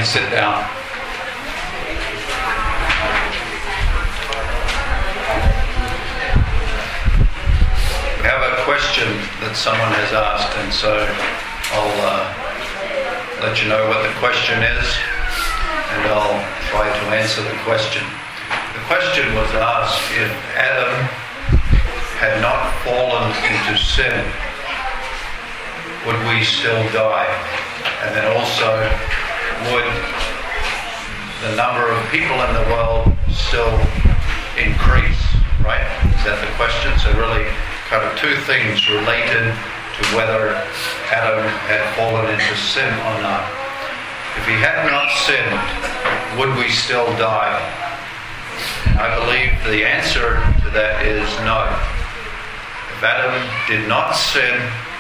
may sit down. We have a question that someone has asked, and so I'll let you know what the question is, and I'll try to answer the question. The question was asked, if Adam had not fallen into sin, would we still die? And then also, would the number of people in the world still increase? Right? Is that the question? So really kind of two things related to whether Adam had fallen into sin or not. If he had not sinned, would we still die? I believe the answer to that is no. If Adam did not sin,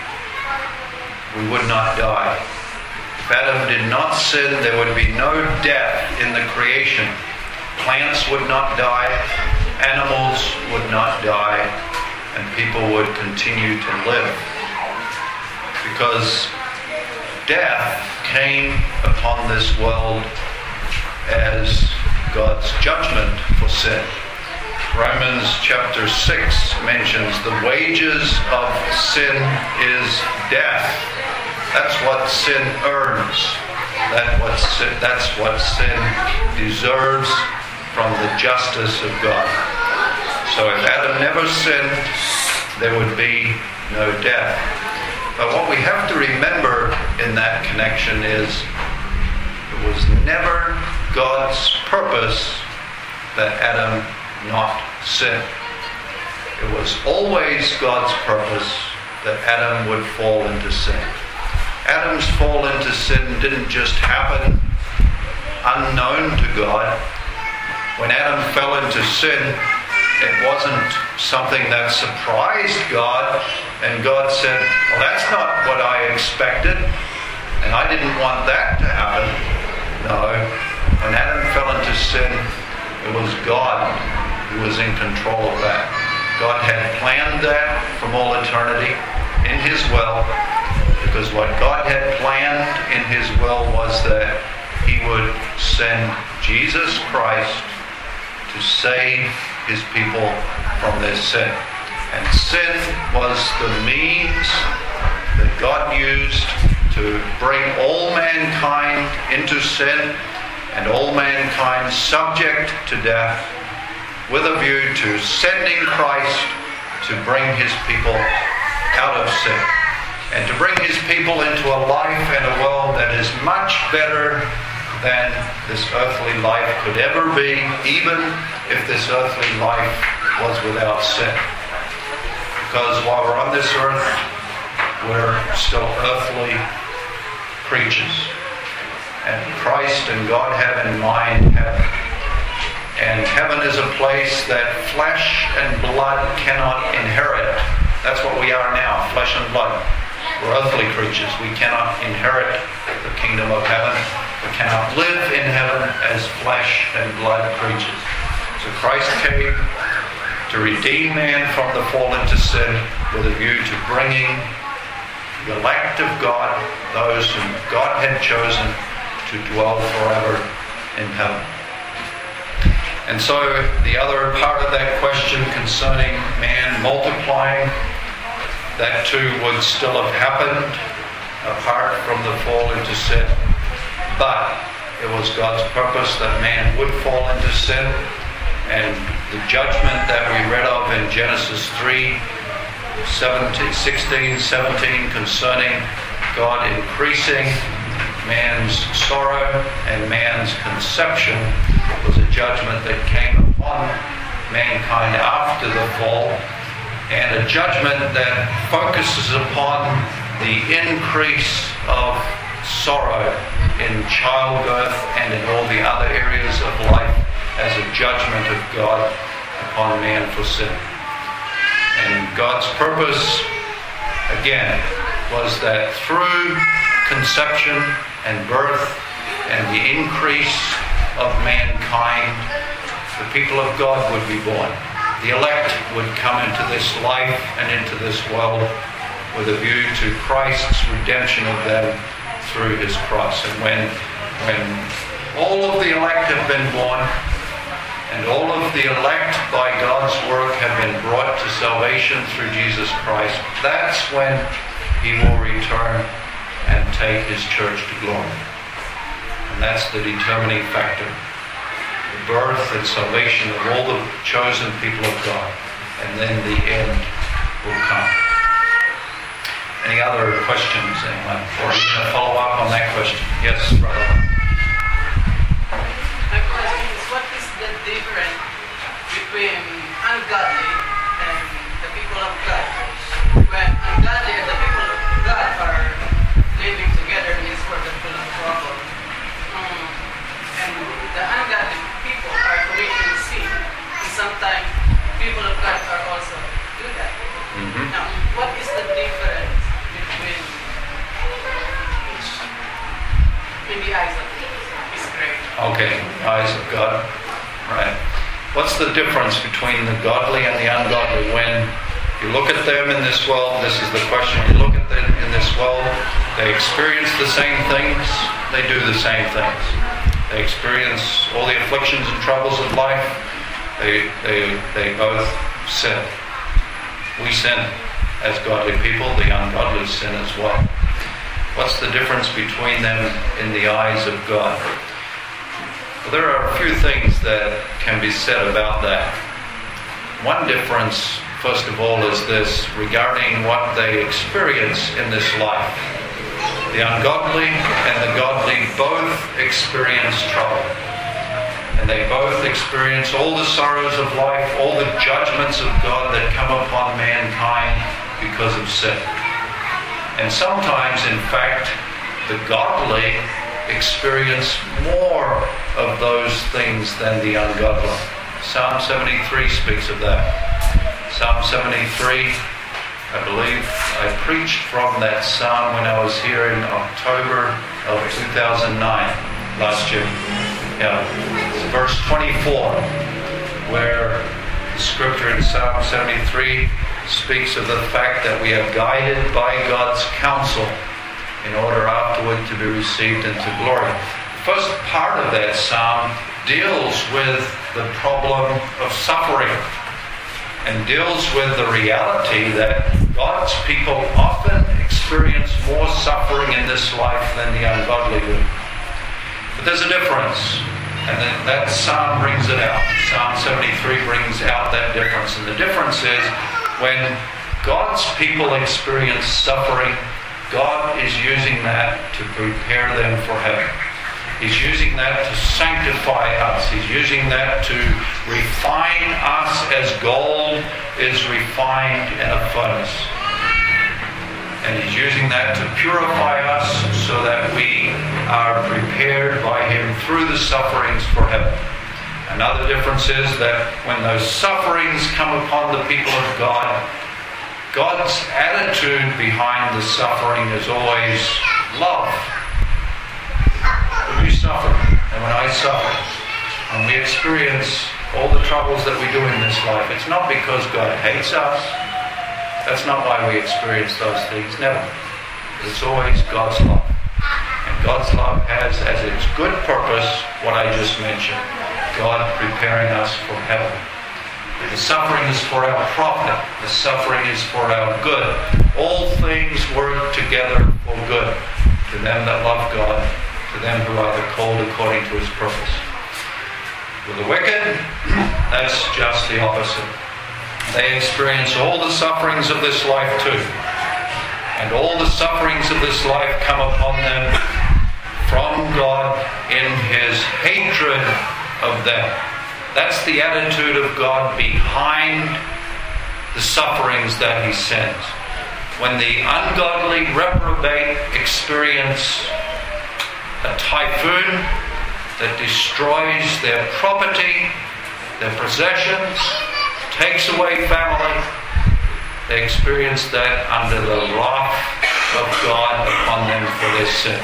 we would not die. If Adam did not sin, there would be no death in the creation. Plants would not die, animals would not die, and people would continue to live. Because death came upon this world as God's judgment for sin. Romans chapter 6 mentions the wages of sin is death. That's what sin earns. That's what sin deserves from the justice of God. So if Adam never sinned, there would be no death. But what we have to remember in that connection is it was never God's purpose that Adam not sin. It was always God's purpose that Adam would fall into sin. Adam's fall into sin didn't just happen unknown to God. When Adam fell into sin, it wasn't something that surprised God, and God said, well, that's not what I expected, and I didn't want that to happen. No. When Adam fell into sin, it was God who was in control of that. God had planned that from all eternity in His will, because what God had planned in His will was that He would send Jesus Christ to save His people from their sin. And sin was the means that God used to bring all mankind into sin and all mankind subject to death, with a view to sending Christ to bring His people out of sin and to bring His people into a life and a world that is much better than this earthly life could ever be, even if this earthly life was without sin. Because while we're on this earth, we're still earthly creatures. And Christ and God have in mind heaven. And heaven is a place that flesh and blood cannot inherit. That's what we are now, flesh and blood. We're earthly creatures. We cannot inherit the kingdom of heaven. We cannot live in heaven as flesh and blood creatures. So Christ came to redeem man from the fall into sin with a view to bringing the elect of God, those whom God had chosen to dwell forever in heaven. And so the other part of that question concerning man multiplying, that too would still have happened apart from the fall into sin. But it was God's purpose that man would fall into sin. And the judgment that we read of in Genesis 3, 16, 17 concerning God increasing man's sorrow and man's conception was a judgment that came upon mankind after the fall, and a judgment that focuses upon the increase of sorrow in childbirth and in all the other areas of life as a judgment of God upon man for sin. And God's purpose, again, was that through conception and birth and the increase of mankind, the people of God would be born. The elect would come into this life and into this world with a view to Christ's redemption of them through His cross. And when when all of the elect have been born, and all of the elect by God's work have been brought to salvation through Jesus Christ, that's when he will return and take his church to glory. And that's the determining factor. The birth and salvation of all the chosen people of God. And then the end will come. Any other questions, anyone? Or are you going to follow up on that question? Yes, brother. My question is, what is the difference between ungodly and the people of God? When ungodly and the people of God are living together in this world and full of trouble, and the ungodly people are committing sin, and sometimes people of God are also do that. Mm-hmm. Now, what is the difference between each in the eyes of His grace? Okay, eyes of God. Right. What's the difference between the godly and the ungodly? When you look at them in this world, this is the question. When you look at them in this world, they experience the same things, they do the same things. They experience all the afflictions and troubles of life. They both sin. We sin as godly people, the ungodly sin as well. What's the difference between them in the eyes of God? Well, there are a few things that can be said about that. One difference, first of all, is this regarding what they experience in this life. The ungodly and the godly both experience trouble. And they both experience all the sorrows of life, all the judgments of God that come upon mankind because of sin. And sometimes, in fact, the godly experience more of those things than the ungodly. Psalm 73 speaks of that. Psalm 73, I believe I preached from that psalm when I was here in October of 2009, last year. Yeah, it's verse 24, where the scripture in Psalm 73 speaks of the fact that we are guided by God's counsel in order afterward to be received into glory. The first part of that psalm deals with the problem of suffering and deals with the reality that God's people often experience more suffering in this life than the ungodly do. But there's a difference, and that psalm brings it out. Psalm 73 brings out that difference, and the difference is when God's people experience suffering, God is using that to prepare them for heaven. He's using that to sanctify us. He's using that to refine us as gold is refined in a furnace. And He's using that to purify us so that we are prepared by Him through the sufferings for heaven. Another difference is that when those sufferings come upon the people of God, God's attitude behind the suffering is always love. When you suffer, and when I suffer, and we experience all the troubles that we do in this life, it's not because God hates us. That's not why we experience those things. Never. It's always God's love. And God's love has as its good purpose what I just mentioned. God preparing us for heaven. The suffering is for our profit. The suffering is for our good. All things work together for good to them that love God, to them who are called according to His purpose. With the wicked, that's just the opposite. They experience all the sufferings of this life too. And all the sufferings of this life come upon them from God in His hatred of them. That's the attitude of God behind the sufferings that He sends. When the ungodly reprobate experience a typhoon that destroys their property, their possessions, takes away family, they experience that under the wrath of God upon them for their sin.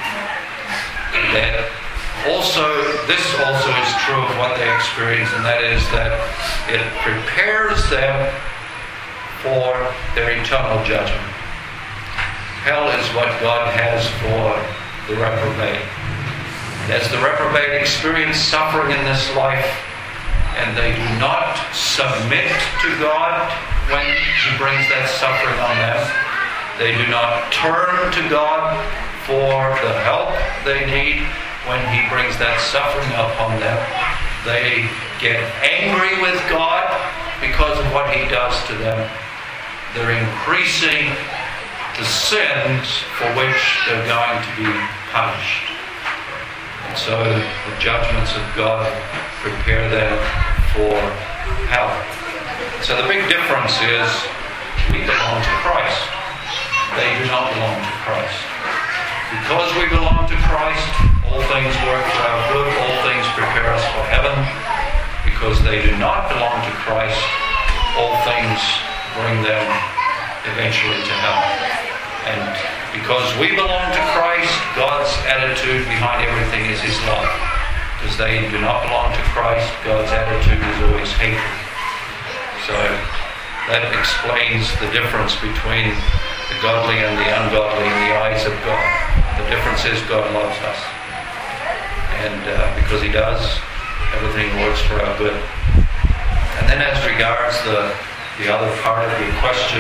This also is true of what they experience, and that is that it prepares them for their eternal judgment. Hell is what God has for the reprobate. As the reprobate experience suffering in this life, and they do not submit to God when He brings that suffering on them, they do not turn to God for the help they need when He brings that suffering upon them, they get angry with God because of what He does to them. They're increasing the sins for which they're going to be punished. And so the judgments of God prepare them for hell. So the big difference is we belong to Christ. They do not belong to Christ. Because we belong to Christ, all things work for our good, all things prepare us for heaven. Because they do not belong to Christ, all things bring them eventually to hell. And because we belong to Christ, God's attitude behind everything is His love. Because they do not belong to Christ, God's attitude is always hatred. So that explains the difference between the godly and the ungodly in the eyes of God. The difference is God loves us. And because He does, everything works for our good. And then as regards the other part of your question,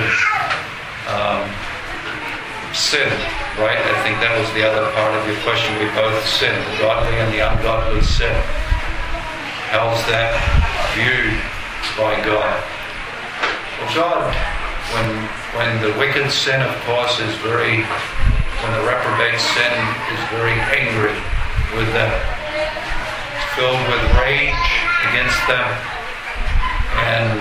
sin, right? I think that was the other part of your question. We both sin, the godly and the ungodly sin. How's that viewed by God? Well, God, when the wicked sin, of course, when the reprobate sin is very angry with them, it's filled with rage against them, and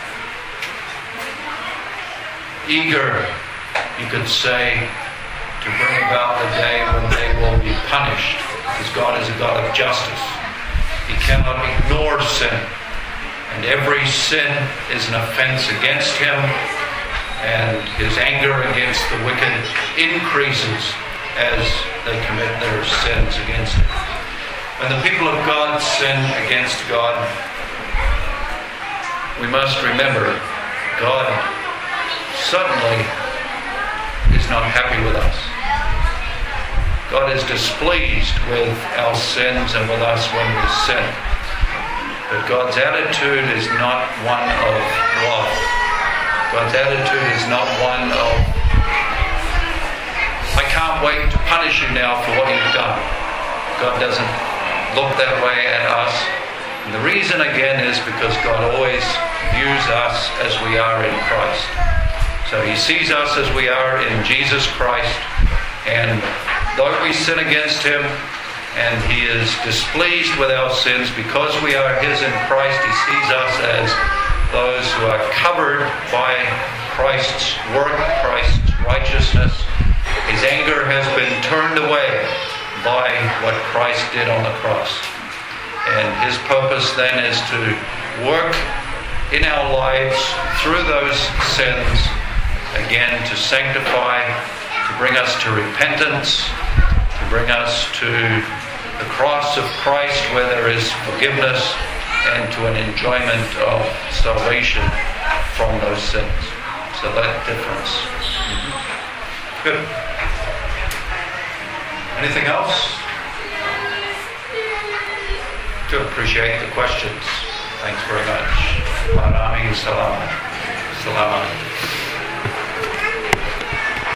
eager, you could say, to bring about the day when they will be punished, because God is a God of justice. He cannot ignore sin, and every sin is an offense against Him, and His anger against the wicked increases as they commit their sins against Him. When the people of God sin against God, we must remember God certainly is not happy with us. God is displeased with our sins and with us when we sin. But God's attitude is not one of love. God's attitude is not one of, I can't wait to punish you now for what you've done. God doesn't look that way at us. And the reason again is because God always views us as we are in Christ. So He sees us as we are in Jesus Christ, and though we sin against Him and He is displeased with our sins, because we are His in Christ, He sees us as those who are covered by Christ's work, Christ's righteousness. His anger has been turned away by what Christ did on the cross. And His purpose then is to work in our lives through those sins, again, to sanctify, to bring us to repentance, to bring us to the cross of Christ where there is forgiveness, and to an enjoyment of salvation from those sins. So that difference. Good. Anything else? To appreciate the questions. Thanks very much. Maraming salamat. Salamat.